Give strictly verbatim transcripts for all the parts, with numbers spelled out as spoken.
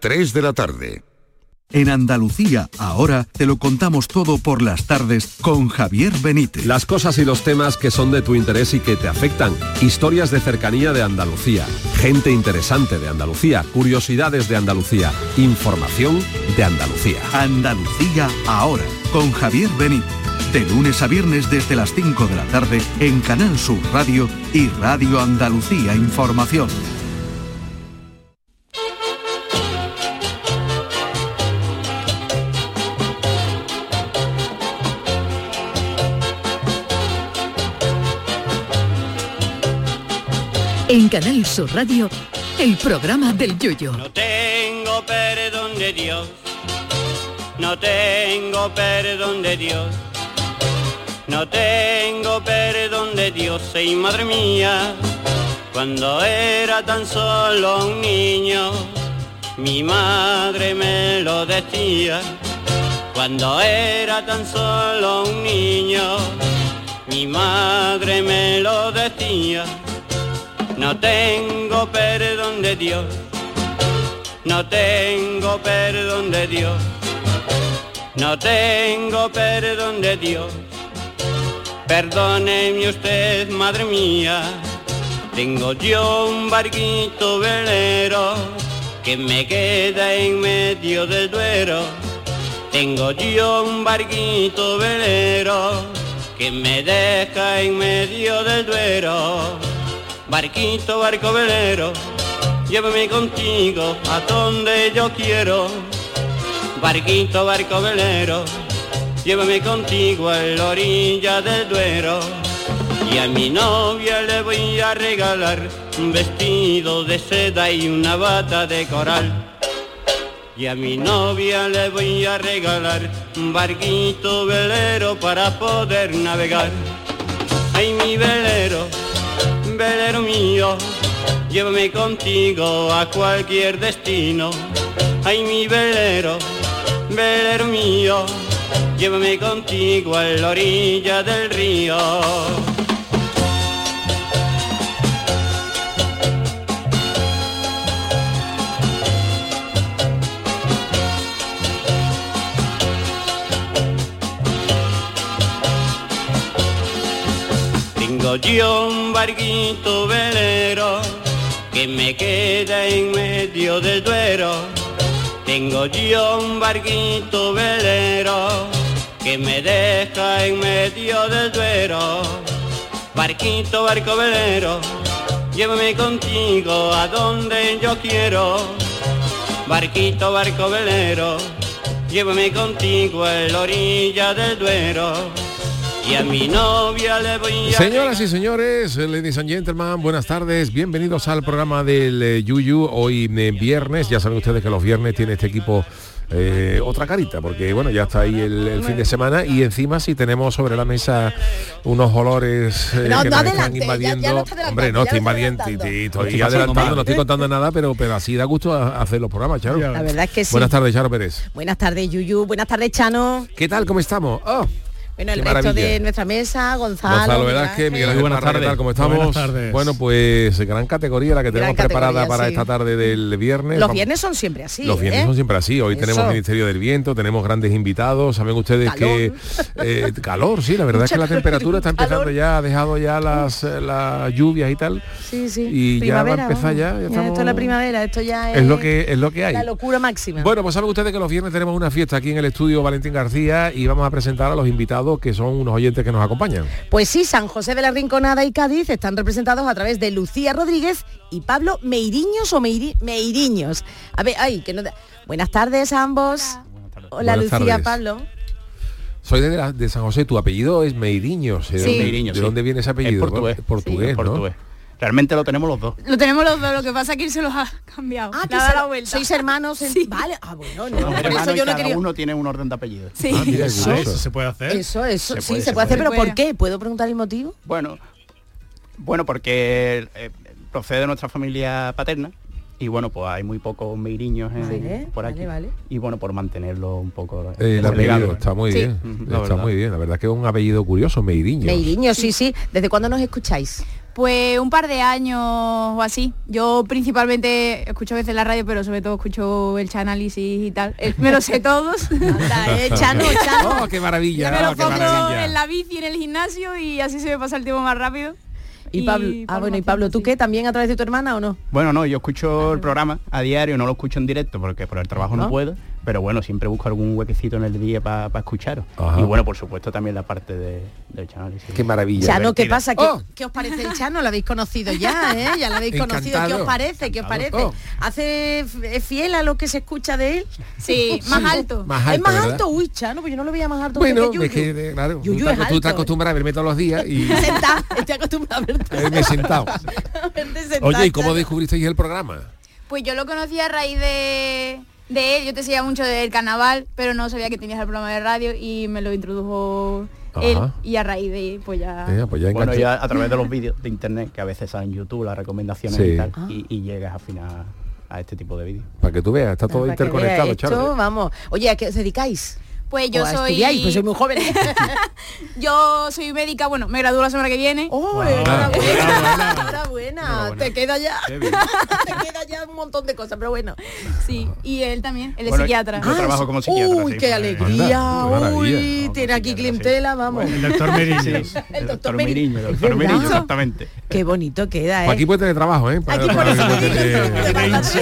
tres de la tarde. En Andalucía, ahora, te lo contamos todo por las tardes con Javier Benítez. Las cosas y los temas que son de tu interés y que te afectan. Historias de cercanía de Andalucía. Gente interesante de Andalucía. Curiosidades de Andalucía. Información de Andalucía. Andalucía, ahora, con Javier Benítez. De lunes a viernes desde las cinco de la tarde en Canal Sur Radio y Radio Andalucía Información. En Canal Sur Radio, el programa del Yoyo. No tengo perdón de Dios, no tengo perdón de Dios, no tengo perdón de Dios, y madre mía, cuando era tan solo un niño, mi madre me lo decía. Cuando era tan solo un niño, mi madre me lo decía. No tengo perdón de Dios, no tengo perdón de Dios, no tengo perdón de Dios. Perdóneme usted, madre mía, tengo yo un barquito velero que me queda en medio del Duero. Tengo yo un barquito velero que me deja en medio del Duero. Barquito, barco velero, llévame contigo a donde yo quiero. Barquito, barco velero, llévame contigo a la orilla del Duero. Y a mi novia le voy a regalar un vestido de seda y una bata de coral. Y a mi novia le voy a regalar un barquito velero para poder navegar. Ay, mi velero, velero mío, llévame contigo a cualquier destino. Ay, mi velero, velero mío, llévame contigo a la orilla del río. Tengo yo un barquito velero que me queda en medio del Duero. Tengo yo un barquito velero que me deja en medio del Duero. Barquito, barco velero, llévame contigo a donde yo quiero. Barquito, barco velero, llévame contigo a la orilla del Duero. Y a mi novia le voy a... Señoras y señores, ladies and gentlemen, buenas tardes, bienvenidos al programa del eh, Yuyu. Hoy eh, viernes, ya saben ustedes que los viernes tiene este equipo eh, otra carita, porque bueno, ya está ahí el, el fin de semana y encima sí tenemos sobre la mesa unos olores eh, no, que no nos adelante, están invadiendo. Ya, ya no está Hombre, no, estoy invadiendo, estoy adelantando, no estoy contando nada, pero, pero así da gusto a, a hacer los programas, Charo. La verdad es que sí. Buenas tardes, Charo Pérez. Buenas tardes, Yuyu. Buenas tardes, Chano. ¿Qué tal? ¿Cómo estamos? Oh. Bueno, el Qué resto maravilla. de nuestra mesa, Gonzalo, Gonzalo Velázquez, Miguel Ángel buenas Parra, ¿qué tardes. tal? ¿Cómo estamos? Buenas tardes. Bueno, pues gran categoría la que Gran tenemos preparada categoría, para sí. esta tarde del viernes. Los Vamos- viernes son siempre así. Los viernes ¿eh? son siempre así. Hoy Eso. tenemos Ministerio del Viento, tenemos grandes invitados. Saben ustedes Calor. que eh, calor, sí, la verdad es que la Mucha temperatura está empezando calor. ya, ha dejado ya las, eh, las lluvias y tal. Sí, sí. Y Primavera, ya va a empezar vamos. ya. ya Ya, estamos- Esto es la primavera, esto ya es, es lo que es lo que hay. la locura máxima. Bueno, pues saben ustedes que los viernes tenemos una fiesta aquí en el estudio Valentín García y vamos a presentar a los invitados que son unos oyentes que nos acompañan. Pues sí, San José de la Rinconada y Cádiz están representados a través de Lucía Rodríguez y Pablo Meiriños o Meiri- Meiriños. A ver, ay, que no... da- Buenas tardes a ambos. Hola, Buenas Lucía, tardes. Pablo. Soy de, la- de San José, tu apellido es Meiriños. ¿De, Sí. dónde, Meiriños, ¿de sí. dónde viene ese apellido? Es portugués. Portugués, Sí, ¿no? portugués. Realmente lo tenemos los dos. Lo tenemos los dos, lo que pasa es que él se los ha cambiado. Ah, Le que ha dado se- la vuelta. sois hermanos. en- Sí. Vale, ah, bueno, no, Somos por hermanos eso y yo no cada quería... uno tiene un orden de apellidos. Sí, Ah, mira, eso, curioso. Eso se puede hacer. eso, eso, Se sí, puede, se se puede hacer, puede. pero ¿por qué? ¿Puedo preguntar el motivo? Bueno, bueno, porque eh, procede de nuestra familia paterna Y bueno, pues hay muy pocos meiriños eh, Vale, por aquí. vale, vale. Y bueno, por mantenerlo un poco... El ese apellido legado. está muy Sí. bien, Ujú, la está verdad. muy bien. La verdad que es un apellido curioso, Meiriño. Meiriño, sí, sí. ¿Desde cuándo nos escucháis? Pues un par de años o así. Yo principalmente escucho a veces la radio, pero sobre todo escucho el Chanálisis y tal. El- me lo sé todos. Anda, eh, Chano, Chano. ¡Oh, qué maravilla! me lo oh, qué pongo maravilla! en la bici, en el gimnasio y así se me pasa el tiempo más rápido. Y Pablo, ah, bueno, y Pablo, ¿tú qué? ¿También a través de tu hermana o no? Bueno, no, yo escucho el programa a diario, no lo escucho en directo porque por el trabajo no, ¿No? puedo, pero bueno, siempre busco algún huequecito en el día para escucharos. Ajá. Y bueno, por supuesto también la parte de, del Chano. Sí. ¡Qué maravilla! Chano, ¿qué divertida. pasa? ¿Qué, Oh. ¿Qué os parece el Chano? Lo habéis conocido ya, ¿eh? Ya lo habéis conocido. ¿Qué Encantado. os parece? ¿Qué os parece? Encantado. Oh. ¿Hace es fiel a lo que se escucha de él? Sí, más alto. Más alto, ¿Es más ¿verdad? alto? Uy, Chano, pues yo no lo veía más alto Bueno, que Yuyu. es que, eh, claro, Yuyu tú, es te- tú te alto. acostumbras a verme todos los días y Sentado, estoy acostumbrado a verte. a verme sentado. A verte sentado, Oye, ¿y cómo Chano. descubristeis el programa? Pues yo lo conocí a raíz de, de él. Yo te seguía mucho del carnaval, pero no sabía que tenías el programa de radio y me lo introdujo él. Ajá. Y a raíz de ahí, pues ya... Eh, pues ya Bueno, enganché. ya a través de los vídeos de internet, que a veces salen en YouTube, las recomendaciones Sí. y tal, Ah. y, y llegas al final a este tipo de vídeos. Para que tú veas, está todo Para que interconectado, vea esto, Charo. vamos. Oye, ¿a qué os dedicáis? Pues yo ¿O a soy... estudiáis? Pues soy muy joven. Yo soy médica, bueno, me gradúo la semana que viene. ¡Oh, Wow. enhorabuena! Enhorabuena. Enhorabuena. Te queda ya. Qué bien. Te queda ya un montón de cosas, pero bueno. Sí, y él también, él es Bueno, psiquiatra. Yo trabajo como psiquiatra, Uy, sí, qué pues, alegría. anda, qué maravilla. Uy, Como tiene aquí psiquiatra, sí. clientela, vamos. El doctor Meriño. El el doctor doctor Meriño, Meriño, el ¿es doctor Meriño, verdad? exactamente. Qué bonito queda, ¿eh? Pues aquí puede tener trabajo, ¿eh? Para- Aquí por para eso que puede digo, tener-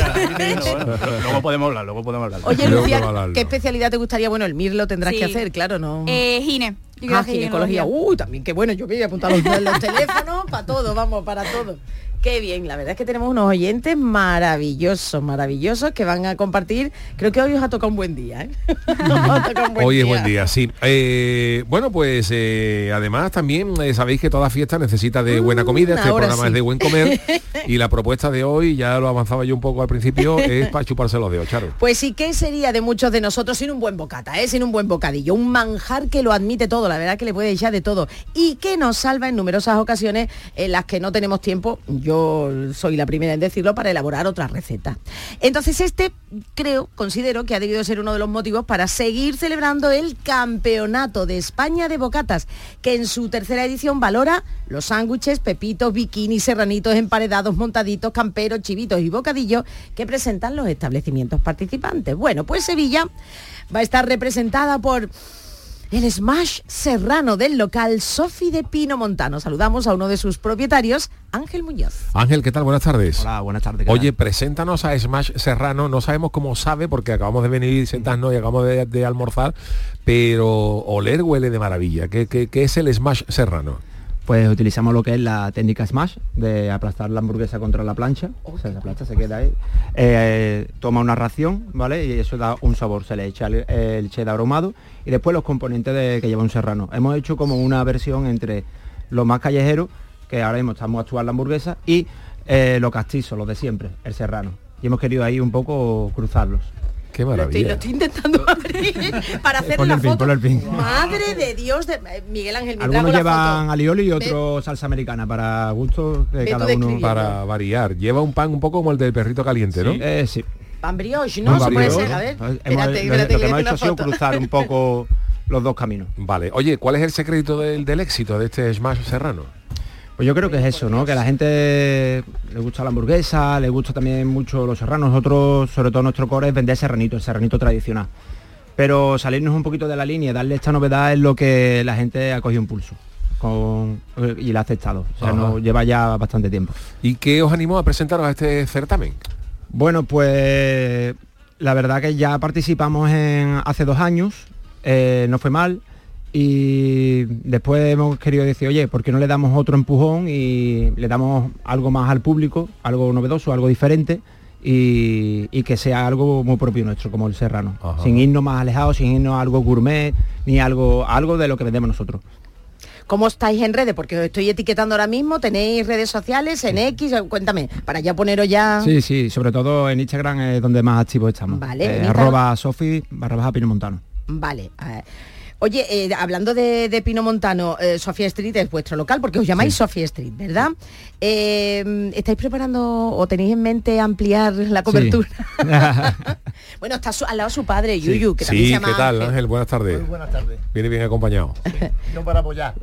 Bueno, luego podemos hablar, luego podemos hablar. Oye, Luego Lucía, te va a hablar, ¿qué ¿no? especialidad te gustaría? Bueno, el Mir lo tendrás Sí. que hacer, claro, ¿no? Eh, gine. Yo quiero Ah, hacer ginecología. Uy, también qué bueno, yo me voy a apuntar los, los teléfonos para todo, vamos, para todo. Qué bien, la verdad es que tenemos unos oyentes maravillosos, maravillosos que van a compartir. Creo que hoy os ha tocado un buen día, ¿eh? Os ha tocado un buen Hoy es buen día, sí. Eh, bueno, pues eh, además también eh, sabéis que toda fiesta necesita de buena comida, este ahora programa sí. es de buen comer y la propuesta de hoy, ya lo avanzaba yo un poco al principio, es para chuparse los dedos, Charo. Pues sí, ¿qué sería de muchos de nosotros sin un buen bocata, eh? Sin un buen bocadillo? Un manjar que lo admite todo, la verdad que le puede echar de todo y que nos salva en numerosas ocasiones en las que no tenemos tiempo, yo soy la primera en decirlo, para elaborar otra receta. Entonces este, creo, considero que ha debido ser uno de los motivos para seguir celebrando el Campeonato de España de Bocatas, que en su tercera edición valora los sándwiches, pepitos, bikinis, serranitos, emparedados, montaditos, camperos, chivitos y bocadillos que presentan los establecimientos participantes. Bueno, pues Sevilla va a estar representada por el Smash serrano del local Sofi de Pino Montano. Saludamos a uno de sus propietarios, Ángel Muñoz. Ángel, ¿qué tal? Buenas tardes. Hola, buenas tardes. ¿qué Oye, tal? preséntanos a Smash Serrano, no sabemos cómo sabe porque acabamos de venir sentarnos y acabamos de, de almorzar, pero oler huele de maravilla. ¿Qué, qué, qué es el Smash Serrano? Pues utilizamos lo que es la técnica Smash, de aplastar la hamburguesa contra la plancha, o sea, la plancha se queda ahí, eh, toma una ración, ¿vale? Y eso da un sabor, se le echa el, el cheddar ahumado y después los componentes de, que lleva un serrano. Hemos hecho como una versión entre lo más callejero, que ahora mismo estamos a actuar la hamburguesa, y eh, lo castizo, lo de siempre, el serrano. Y hemos querido ahí un poco cruzarlos. Qué Lo estoy, maravilla. lo estoy intentando abrir para hacer Ponle la el pin, foto. ponle el pin. Madre de Dios, de eh, Miguel Ángel, me Algunos trago la llevan foto. alioli y Ve- otros salsa americana, para gusto de Ve tú cada uno. describiendo. Para variar. Lleva un pan un poco como el del perrito caliente, ¿no? Eh, sí. Pan brioche, ¿no? Un Eso puede brioche. ser, a ver. Hemos- Espérate, lo- espérate, lo que que voy a hemos hacer hecho la ha sido foto. cruzar un poco los dos caminos. Vale. Oye, ¿cuál es el secreto del, del éxito de este Smash Serrano? Pues yo creo que es eso, ¿no? Que a la gente le gusta la hamburguesa, le gusta también mucho los serranos. Nosotros, sobre todo nuestro core, es vender serranito, el serranito tradicional. Pero salirnos un poquito de la línea, darle esta novedad es lo que la gente ha cogido un pulso con, y la ha aceptado. O sea, Ajá. nos lleva ya bastante tiempo. ¿Y qué os animó a presentaros a este certamen? Bueno, pues la verdad que ya participamos en hace dos años, eh, no fue mal. Y después hemos querido decir, oye, ¿por qué no le damos otro empujón y le damos algo más al público, algo novedoso, algo diferente y, y que sea algo muy propio nuestro, como el serrano, Ajá. sin irnos más alejados, sin irnos a algo gourmet, ni algo, algo de lo que vendemos nosotros. ¿Cómo estáis en redes? Porque os estoy etiquetando ahora mismo, tenéis redes sociales, en X, cuéntame, para ya poneros ya... Sí, sí, sobre todo en Instagram es donde más activos estamos. Vale, Eh, en Instagram. arroba Sofi barra baja Pino Montano. Vale. eh, Oye, eh, hablando de, de Pino Montano, eh, Sofía Street es vuestro local, porque os llamáis sí. Sofía Street, ¿verdad? Eh, ¿Estáis preparando o tenéis en mente ampliar la cobertura? Sí. Bueno, está su, al lado su padre, sí. Yuyu, que también sí, se llama ¿qué tal, Ángel? Ángel? Buenas tardes. Muy buenas tardes. Viene bien acompañado. Sí, no para apoyar.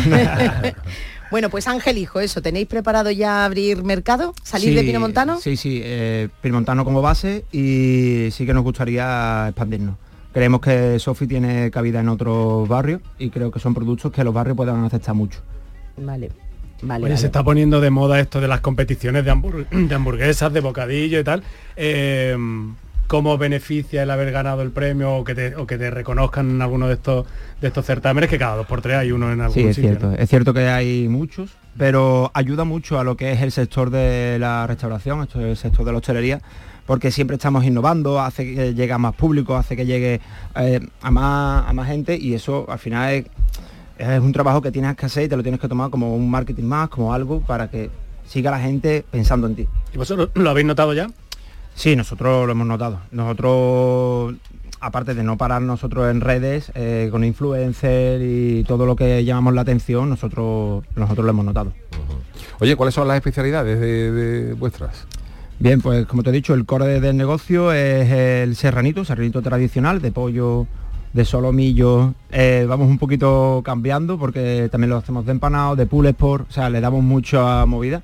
Bueno, pues Ángel, hijo, eso, ¿tenéis preparado ya abrir mercado? ¿Salir sí, de Pino Montano? Sí, sí, eh, Pino Montano como base y sí que nos gustaría expandirnos. Creemos que Sofi tiene cabida en otros barrios y creo que son productos que los barrios puedan aceptar mucho. Vale. Vale, Oye, vale. se está poniendo de moda esto de las competiciones de, hambur de hamburguesas, de bocadillo y tal. Eh, ¿Cómo beneficia el haber ganado el premio o que te, o que te reconozcan en alguno de estos de estos certámenes, que cada dos por tres hay uno en algún sitio? Sí, es sitio, cierto. ¿No? Es cierto que hay muchos, pero ayuda mucho a lo que es el sector de la restauración, el sector de la hostelería, porque siempre estamos innovando, hace que llegue a más público, hace que llegue eh, a, más, a más gente, y eso al final es, es un trabajo que tienes que hacer y te lo tienes que tomar como un marketing más, como algo para que siga la gente pensando en ti. ¿Y vosotros lo habéis notado ya? Sí, nosotros lo hemos notado. Nosotros, aparte de no parar nosotros en redes, eh, con influencers y todo lo que llamamos la atención, nosotros, nosotros lo hemos notado. Uh-huh. Oye, ¿cuáles son las especialidades de, de vuestras? Bien, pues como te he dicho, el core del negocio es el serranito, serranito tradicional, de pollo, de solomillo. Eh, vamos un poquito cambiando porque también lo hacemos de empanado, de pulled pork, o sea, le damos mucha movida.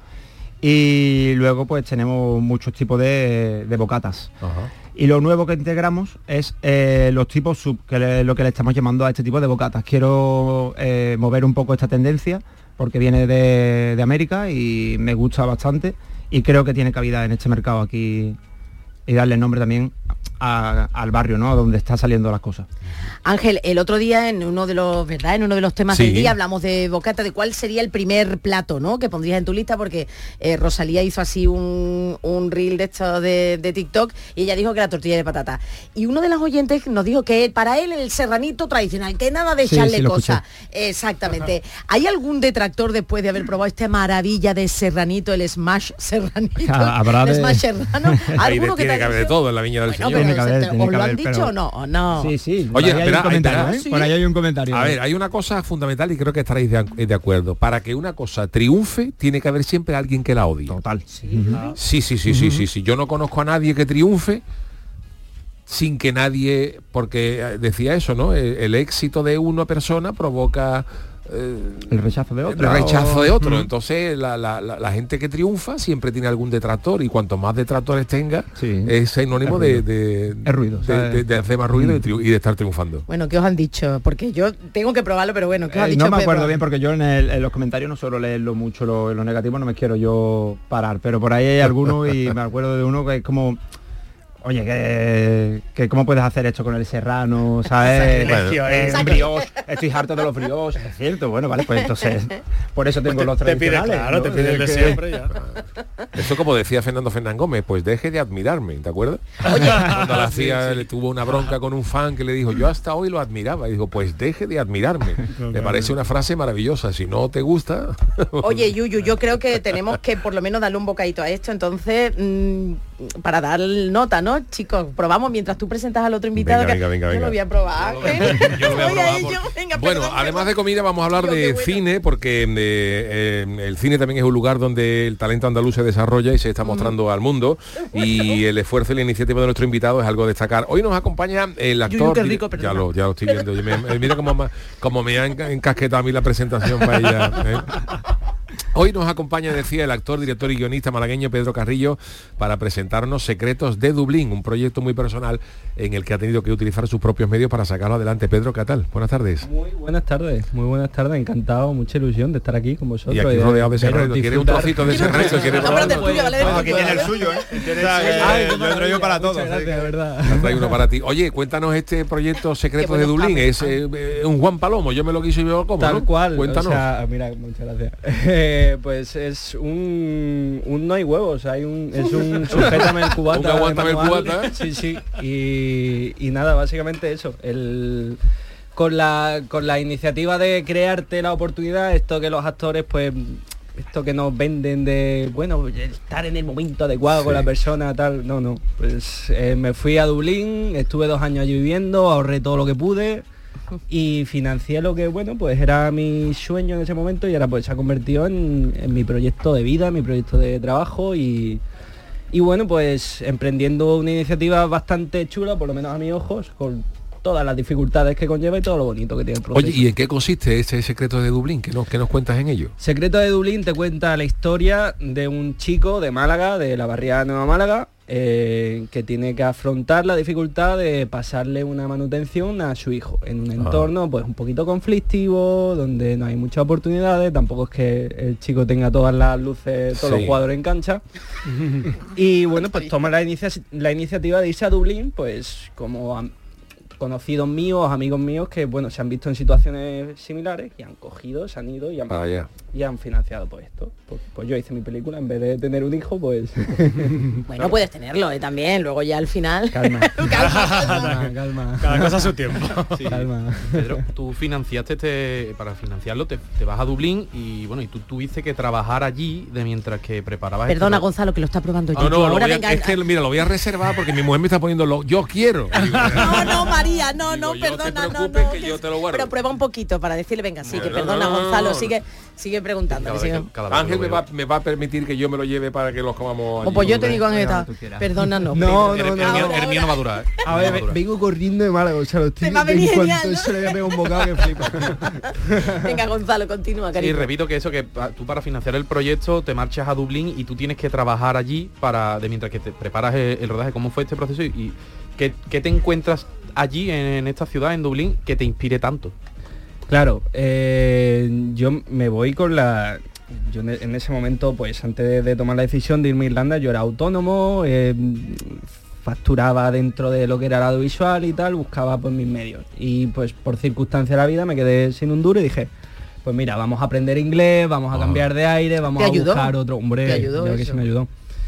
Y luego pues tenemos muchos tipos de, de bocatas. Ajá. Y lo nuevo que integramos es eh, los tipos sub, que es lo que le estamos llamando a este tipo de bocatas. Quiero eh, mover un poco esta tendencia porque viene de, de América y me gusta bastante y creo que tiene cabida en este mercado aquí y darle nombre también a, al barrio, ¿no? Donde está saliendo las cosas. Ángel, el otro día en uno de los, ¿verdad? En uno de los temas sí. del día hablamos de bocata, de cuál sería el primer plato, ¿no? Que pondrías en tu lista, porque eh, Rosalía hizo así un, un reel de esto de, de TikTok y ella dijo que la tortilla de patata. Y uno de los oyentes nos dijo que para él el serranito tradicional, que nada de echarle sí, sí, cosas. Exactamente. ¿Hay algún detractor después de haber probado esta maravilla de serranito, el smash serranito? Habrá el de... smash serrano. Ahí de, tiene que haber de todo en la viña del bueno, Señor. Pero, que haber, ¿os lo han haber, dicho pero... o no? ¿O no? Sí, sí. Oye, hay espera, un comentario, espera, ¿eh? ¿sí? Por ahí hay un comentario. A ver, hay una cosa fundamental y creo que estaréis de, de acuerdo. Para que una cosa triunfe, tiene que haber siempre alguien que la odie. Total. Sí, uh-huh. sí, sí, sí, uh-huh. sí, sí, sí. Yo no conozco a nadie que triunfe sin que nadie, porque decía eso, ¿no? El, el éxito de una persona provoca eh, el rechazo de otro. El rechazo de otro. Entonces la, la, la, la gente que triunfa siempre tiene algún detractor y cuanto más detractores tenga, sí. es sinónimo es de, de, es ruido, de, de, de hacer más ruido mm. y de estar triunfando. Bueno, ¿qué os han dicho? Porque yo tengo que probarlo, pero bueno, ¿qué os han eh, dicho? No me acuerdo Pedro? bien porque yo en, el, en los comentarios no suelo leerlo mucho, lo, lo negativo no me quiero yo parar, pero por ahí hay alguno y me acuerdo de uno que es como... Oye, que, que cómo puedes hacer esto con el serrano, ¿sabes? Bueno, eh, brioche, estoy harto de los brioches, es cierto, bueno, vale, pues entonces, por eso tengo pues te, los tradicionales. Te pide, claro, ¿no? te pide el de que... siempre ya. Eso como decía Fernando Fernán Gómez, pues deje de admirarme, ¿te acuerdas? Oye, cuando la hacía, sí, sí. le tuvo una bronca con un fan que le dijo, yo hasta hoy lo admiraba, y dijo, pues deje de admirarme. No, Me parece una frase maravillosa, si no te gusta... Oye, Yuyu, yo creo que tenemos que por lo menos darle un bocadito a esto, entonces, mmm, para dar nota, ¿no? Chicos, probamos mientras tú presentas al otro invitado. Venga, que venga, venga, yo venga. lo voy a probar. ¿eh? Yo lo voy a probar porque... yo, venga, bueno, perdón, además perdón. de comida vamos a hablar Dios, de bueno. cine, porque eh, eh, el cine también es un lugar donde el talento andaluz se desarrolla y se está mostrando mm. al mundo, y el esfuerzo y la iniciativa de nuestro invitado es algo a destacar. Hoy nos acompaña el actor... Yuyu, qué rico, ya, lo, ya lo estoy viendo. Me, mira cómo, cómo me ha encasquetado a mí la presentación para ella. ¿eh? Hoy nos acompaña, decía, el actor, director y guionista malagueño Pedro Carrillo para presentarnos Secretos de Dublín, un proyecto muy personal en el que ha tenido que utilizar sus propios medios para sacarlo adelante. Pedro, ¿qué tal? Buenas tardes. Muy buenas tardes, muy buenas tardes, encantado, mucha ilusión de estar aquí con vosotros. Y aquí y rodeado de ese reto. ¿Quiere un trocito de ese reto? ¿Quiere probarlo? Aquí tiene el suyo, ¿eh? Yo lo traigo para todos. Gracias, verdad. Hay uno para ti. Oye, cuéntanos este proyecto Secretos de Dublín. Es eh, un Juan Palomo, yo me lo quiso y yo lo como, Tal ¿no? cual. Cuéntanos. O sea, mira, muchas gracias. Eh, pues es un, un no hay huevos, hay un, es un sujétame el cubata. Un aguántame el cubata. Sí, sí. Y, y nada, básicamente eso. El con la con la iniciativa de crearte la oportunidad, esto que los actores pues esto que nos venden de bueno estar en el momento adecuado sí. con la persona tal, no, no. Pues eh, me fui a Dublín, estuve dos años allí viviendo, ahorré todo lo que pude. y financié lo que, bueno, pues era mi sueño en ese momento y ahora pues se ha convertido en, en mi proyecto de vida, mi proyecto de trabajo y, y bueno, pues emprendiendo una iniciativa bastante chula, por lo menos a mis ojos, con todas las dificultades que conlleva y todo lo bonito que tiene el proceso. Oye, ¿y en qué consiste ese secreto de Dublín? ¿Qué nos, qué nos cuentas en ello? Secreto de Dublín te cuenta la historia de un chico de Málaga, de la barriada de Nueva Málaga, eh, que tiene que afrontar la dificultad de pasarle una manutención a su hijo en un entorno ah. pues un poquito conflictivo, donde no hay muchas oportunidades, tampoco es que el chico tenga todas las luces, todos sí. los jugadores en cancha. Y bueno, pues toma la, inicia la iniciativa de irse a Dublín, pues como a, conocidos míos, amigos míos que bueno se han visto en situaciones similares y han cogido, se han ido y han, ah, yeah. y han financiado pues esto. Pues, pues yo hice mi película, en vez de tener un hijo, pues... Bueno, claro. puedes tenerlo ¿eh? También, luego ya al final... Calma. calma, calma, calma. Cada cosa a su tiempo. Sí. Calma. Pedro, tú financiaste este, para financiarlo, te, te vas a Dublín y bueno, y tú tuviste que trabajar allí de mientras que preparabas... Perdona, este... Gonzalo, que lo está probando yo. No, no, ahora voy a, venga, es que mira, lo voy a reservar porque mi mujer me está poniendo lo... Yo quiero. No, no, María, no, Digo, no, perdona, no, no. Que yo te lo guardo. Pero prueba un poquito para decirle, venga, sí, no, que no, perdona, no, no, Gonzalo, no. sigue sigue preguntando. Cada sigue... vez, cada vez Ángel me va, me va a permitir que yo me lo lleve para que los comamos. O pues yo te digo, Ángel, perdona, no. No, no, no. El, no, el mío no va a durar. ¿eh? A ver, vengo corriendo de Málaga, o sea, lo estoy en cuanto genial, ¿no? Eso le voy a pegar un bocado que flipa. Venga, Gonzalo, continúa, cariño. Y repito que eso, que tú para financiar el proyecto te marchas a Dublín y tú tienes que trabajar allí para, de mientras que te preparas el, el rodaje. ¿Cómo fue este proceso? Y, y ¿qué, qué te encuentras allí en, en esta ciudad, en Dublín, que te inspire tanto? Claro, eh, yo me voy con la... Yo en ese momento, pues antes de, de tomar la decisión de irme a Irlanda, yo era autónomo, eh, facturaba dentro de lo que era el audiovisual y tal, buscaba pues mis medios. Y pues por circunstancias de la vida me quedé sin un duro y dije, pues mira, vamos a aprender inglés, vamos a oh. cambiar de aire, vamos a ayudó? buscar otro... Hombre, ¿Te ayudó yo que sí me ayudó.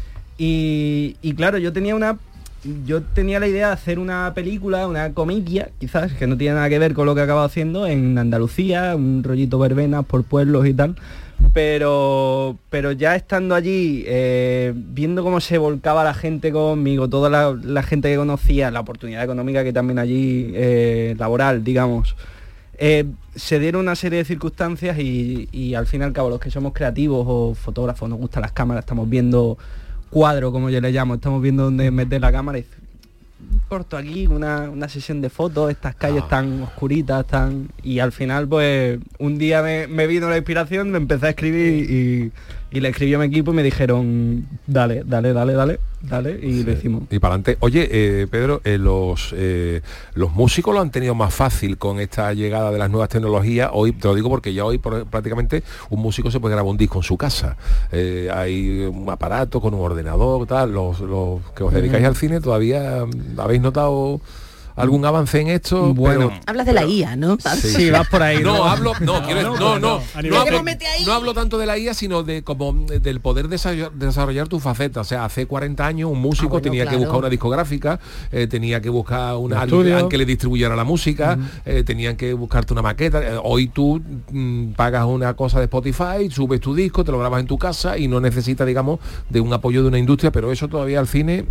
Y, y claro, yo tenía una... Yo tenía la idea de hacer una película, una comiquia, quizás, que no tiene nada que ver con lo que he acabado haciendo en Andalucía, un rollito verbenas por pueblos y tal, pero pero ya estando allí, eh, viendo cómo se volcaba la gente conmigo, toda la, la gente que conocía, la oportunidad económica que también allí, eh, laboral, digamos, eh, se dieron una serie de circunstancias y, y al fin y al cabo los que somos creativos o fotógrafos, nos gustan las cámaras, estamos viendo... cuadro, como yo le llamo, estamos viendo dónde meter la cámara y corto aquí una, una sesión de fotos, estas calles ah. tan oscuritas, tan... Y al final, pues, un día me, me vino la inspiración, me empecé a escribir y, y le escribí a mi equipo y me dijeron, dale, dale, dale, dale, dale, y sí. lo hicimos. Y para adelante. Oye, eh, Pedro, eh, los, eh, los músicos lo han tenido más fácil con esta llegada de las nuevas tecnologías. Hoy, te lo digo porque ya hoy por, prácticamente un músico se puede grabar un disco en su casa. Eh, hay un aparato con un ordenador, tal. Los, los que os dedicáis uh-huh. al cine, ¿todavía habéis notado algún avance en esto? Bueno, pero, hablas de la I A, ¿no? Sí, sí vas por ahí. No, no hablo, no, no, quiero, no, no, no, no, no, hablo, ahí. no hablo tanto de la I A, sino de como del poder desarrollar, desarrollar tu faceta. O sea, hace cuarenta años un músico ah, bueno, tenía claro. que buscar una discográfica, eh, tenía que buscar una alguien que le distribuyera la música, uh-huh. eh, tenían que buscarte una maqueta. Eh, hoy tú mm, pagas una cosa de Spotify, subes tu disco, te lo grabas en tu casa y no necesitas, digamos, de un apoyo de una industria, pero eso todavía al cine...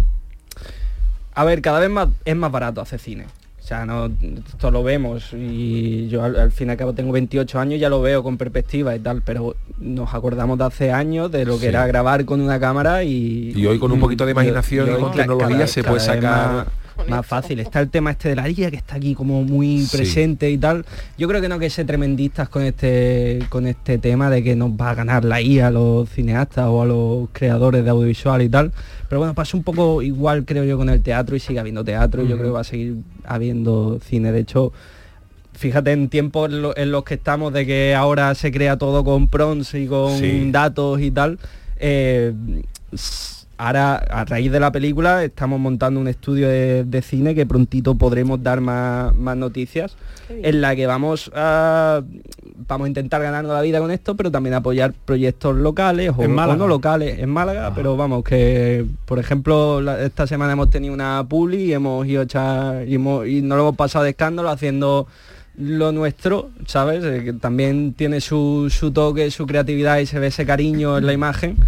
A ver, cada vez más es más barato hacer cine. O sea, no, esto lo vemos y yo al, al fin y al cabo tengo veintiocho años, ya lo veo con perspectiva y tal, pero nos acordamos de hace años de lo que sí. era grabar con una cámara y... Y hoy con un poquito de imaginación y, y con tecnología cada, se cada puede sacar... Más, más fácil. Está el tema este de la I A que está aquí como muy sí. presente y tal. Yo creo que no hay que ser tremendistas con este con este tema de que nos va a ganar la I A a los cineastas o a los creadores de audiovisual y tal. Pero bueno, pasa un poco igual creo yo con el teatro y sigue habiendo teatro. Uh-huh. Yo creo que va a seguir habiendo cine. De hecho, fíjate en tiempos en, lo, en los que estamos de que ahora se crea todo con prompts y con sí. datos y tal. Eh, Ahora, a raíz de la película, estamos montando un estudio de, de cine que prontito podremos dar más, más noticias, en la que vamos a, vamos a intentar ganarnos la vida con esto, pero también apoyar proyectos locales o, o no locales en Málaga, Ajá. pero vamos, que por ejemplo, la, esta semana hemos tenido una publi y hemos ido a echar, y, hemos, y nos lo hemos pasado de escándalo haciendo lo nuestro, ¿sabes? Eh, que también tiene su, su toque, su creatividad y se ve ese cariño en la imagen.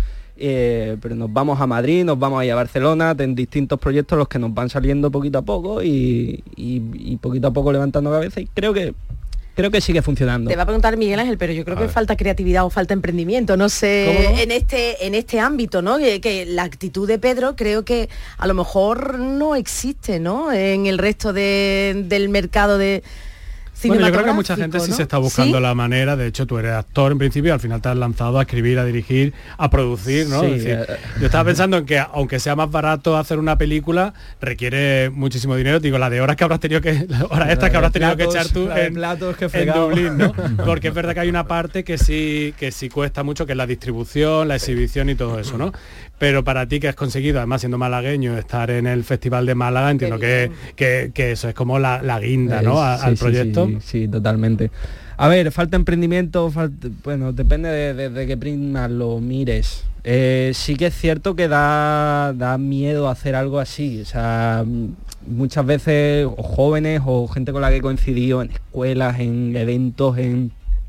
eh, pero nos vamos a Madrid, nos vamos a ir a Barcelona, en distintos proyectos los que nos van saliendo poquito a poco y, y, y poquito a poco levantando cabeza, y creo que creo que sigue funcionando. Te va a preguntar Miguel Ángel, pero yo creo A que ver. falta creatividad o falta emprendimiento, no sé, ¿Cómo no? en este en este ámbito, ¿no? Que, que la actitud de Pedro creo que a lo mejor no existe, ¿no? En el resto de, del mercado de Bueno, yo creo que mucha gente sí ¿no? se está buscando ¿Sí? la manera. De hecho, tú eres actor en principio y al final te has lanzado a escribir, a dirigir, a producir, ¿no? Sí, Es decir, eh, yo estaba pensando en que aunque sea más barato hacer una película, requiere muchísimo dinero. Digo, la de horas que habrás tenido que, las horas estas que habrás tenido que echar tú la de en, platos que he en fregado. Dublín, ¿no? Porque es verdad que hay una parte que sí, que sí cuesta mucho, que es la distribución, la exhibición y todo eso, ¿no? Pero para ti que has conseguido, además siendo malagueño, estar en el Festival de Málaga, entiendo que, que, que eso es como la, la guinda, ¿no? A- Sí, al sí, proyecto. Sí, sí, sí, totalmente. A ver, falta emprendimiento, falta, bueno, depende de, de, de qué prisma lo mires. Eh, sí que es cierto que da, da miedo hacer algo así. O sea, m- muchas veces o jóvenes o gente con la que he coincidido en escuelas, en eventos, en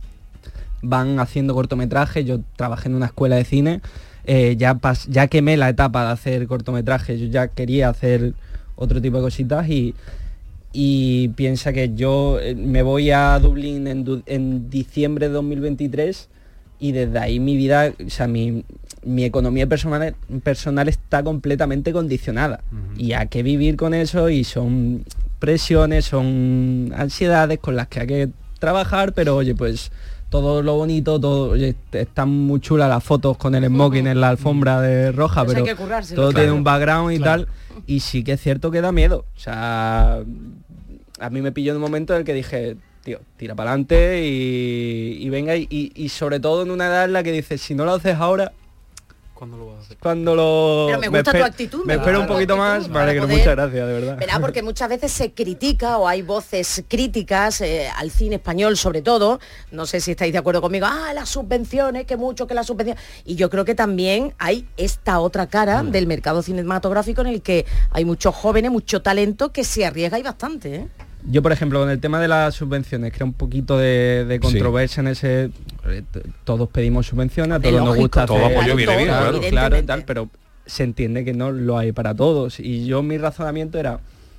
van haciendo cortometrajes. Yo trabajé en una escuela de cine, eh, ya, pas, ya quemé la etapa de hacer cortometrajes, yo ya quería hacer otro tipo de cositas y, y piensa que yo eh, me voy a Dublín en, du- en diciembre de dos mil veintitrés y desde ahí mi vida, o sea, mi, mi economía personal, personal está completamente condicionada. Y hay que vivir con eso y son presiones, son ansiedades con las que hay que trabajar, pero oye, pues todo lo bonito, todo, oye, están muy chulas las fotos con el smoking en la alfombra de roja, Eso hay pero que currárselo, todo claro. tiene un background y Claro. tal, y sí que es cierto que da miedo. O sea, a mí me pilló en un momento en el que dije, tío, tira para adelante y, y venga, y, y sobre todo en una edad en la que dices, si no lo haces ahora, ¿Cuándo lo vas a hacer? cuando lo... Pero me gusta tu espe- actitud, Me me espero un gusta tu poquito actitud más, para vale, que poder- muchas gracias, de verdad. Verá, porque muchas veces se critica o hay voces críticas eh, al cine español sobre todo, no sé si estáis de acuerdo conmigo, ah, las subvenciones, que mucho que las subvenciones, y yo creo que también hay esta otra cara Mm. del mercado cinematográfico en el que hay muchos jóvenes, mucho talento que se arriesga y bastante, ¿eh? Yo, por ejemplo, con el tema de las subvenciones, crea un poquito de, de controversia en ese... eh, t- Todos pedimos subvenciones, a Es todos nos lógico. gusta Todo hacer- apoyo viene bien, claro, claro. claro, y Evidentemente. tal, pero se entiende que no lo hay para todos. Y yo, mi razonamiento era...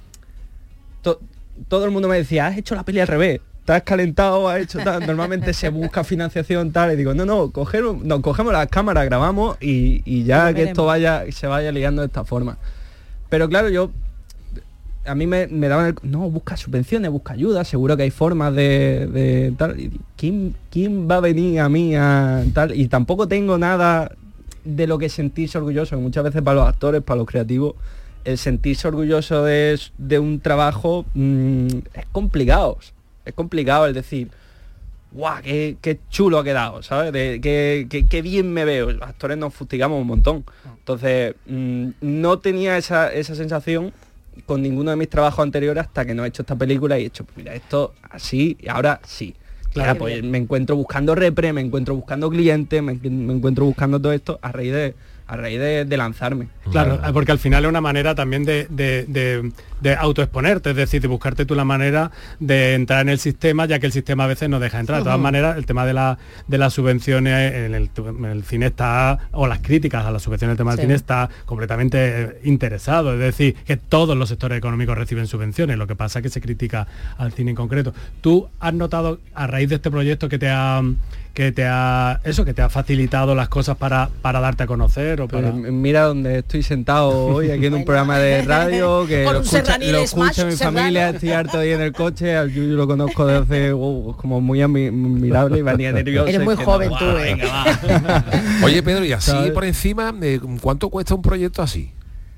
to- todo el mundo me decía, has hecho la peli al revés, te has calentado, has hecho tal. Normalmente se busca financiación tal, y digo, no, no, cogemos, no, cogemos las cámaras, grabamos y, y ya Lo que esto veremos. vaya, se vaya liando de esta forma. Pero claro, yo a mí me, me daban el... No, busca subvenciones, busca ayuda, seguro que hay formas de, de tal. Y ¿quién, ¿Quién va a venir a mí a tal? Y tampoco tengo nada de lo que sentirse orgulloso. Muchas veces para los actores, para los creativos, el sentirse orgulloso de, de un trabajo mmm, es complicado. Es complicado el decir, guau, qué, qué chulo ha quedado, ¿sabes? De, qué, qué- qué bien me veo. Los actores nos fustigamos un montón. Entonces, mmm, no tenía esa, esa sensación con ninguno de mis trabajos anteriores hasta que no he hecho esta película y he hecho, pues mira, esto así y ahora sí. Claro. Claro, pues me encuentro buscando repre, me encuentro buscando clientes, me, me encuentro buscando todo esto a raíz de a raíz de, de lanzarme. Claro, porque al final es una manera también de, de, de, de autoexponerte, es decir, de buscarte tú la manera de entrar en el sistema, ya que el sistema a veces no deja entrar. De todas maneras, el tema de, la, de las subvenciones en el, en el cine está, o las críticas a las subvenciones del tema Sí. del cine está completamente eh, interesado. Es decir, que todos los sectores económicos reciben subvenciones, lo que pasa es que se critica al cine en concreto. ¿Tú has notado a raíz de este proyecto que te ha que te ha eso que te ha facilitado las cosas para, para darte a conocer o para... Pues mira donde estoy sentado hoy, aquí en un programa de radio, que Con lo un escucha, serranil lo Smash, escucha mi serrano. familia, estoy harto ahí en el coche, al Yuyu lo conozco desde hace uh, como muy admirable y venía nervioso. Eres muy diciendo, joven "Guau, tú, ¿eh?". venga, va". Oye, Pedro, y así ¿Sabes? por encima, eh, ¿cuánto cuesta un proyecto así?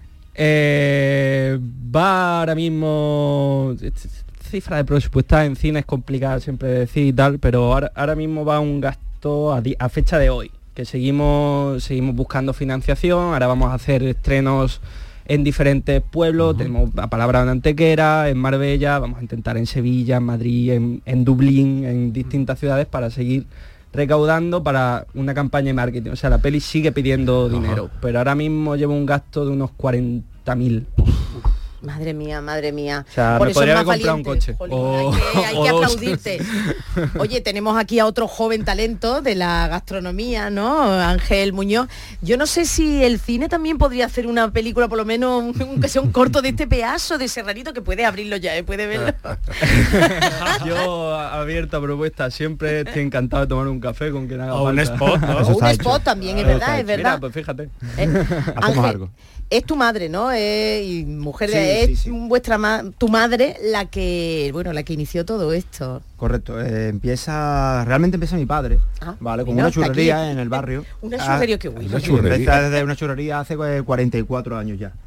Eh, va ahora mismo... Cifra de presupuestada en cine es complicada siempre de decir y tal, pero ahora, ahora mismo va un gasto a, di- a fecha de hoy, que seguimos, seguimos buscando financiación, ahora vamos a hacer estrenos en diferentes pueblos, tenemos la palabra en Antequera, en Marbella, vamos a intentar en Sevilla, en Madrid, en, en Dublín, en distintas ciudades para seguir recaudando para una campaña de marketing. O sea, la peli sigue pidiendo dinero, pero ahora mismo llevo un gasto de unos cuarenta mil. Madre mía, madre mía. O sea, Por me eso podría es haber más comprado un valiente. coche. Jolín, O- hay que, hay o que dos. aplaudirte. Oye, tenemos aquí a otro joven talento de la gastronomía, ¿no? Ángel Muñoz. Yo no sé si el cine también podría hacer una película, por lo menos, un- que sea un corto de este pedazo de Serranito, que puede abrirlo ya, ¿eh? Puede verlo. Yo abierta propuesta, siempre estoy encantado de tomar un café con quien haga O un falta. spot, ¿no? O un spot también, es verdad, es Mira, verdad. pues fíjate. Eh, Hacemos Ángel, algo. es tu madre, ¿no? Eh, y mujer, Sí, de, sí, es sí. vuestra ma- tu madre la que, bueno, la que inició todo esto. Correcto, eh, empieza, realmente empieza mi padre, Ah, ¿vale? Con mira, una está aquí. churrería en el barrio. Una Ah, churrería que uy, una sí, churrería. empieza desde una churrería hace eh, cuarenta y cuatro años ya.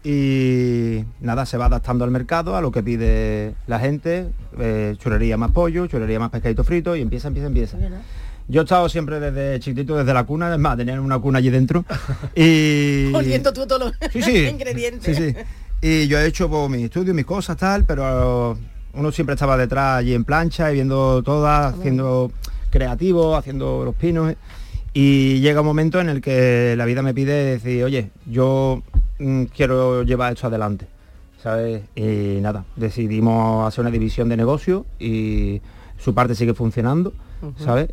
Y nada, se va adaptando al mercado, a lo que pide la gente, eh, churrería más pollo, churrería más pescadito frito, y empieza, empieza, empieza. Yo he estado siempre desde chiquitito, desde la cuna, es más, tenía una cuna allí dentro. Y... Oliendo tú todos los Sí, sí. ingredientes. Sí, sí. Y yo he hecho pues, mis estudios, mis cosas, tal, pero uno siempre estaba detrás allí en plancha y viendo todas, haciendo creativo, haciendo los pinos. Y llega un momento en el que la vida me pide decir, oye, yo mm, quiero llevar esto adelante, ¿sabes? Y nada, decidimos hacer una división de negocio y su parte sigue funcionando, Ujú. ¿sabes?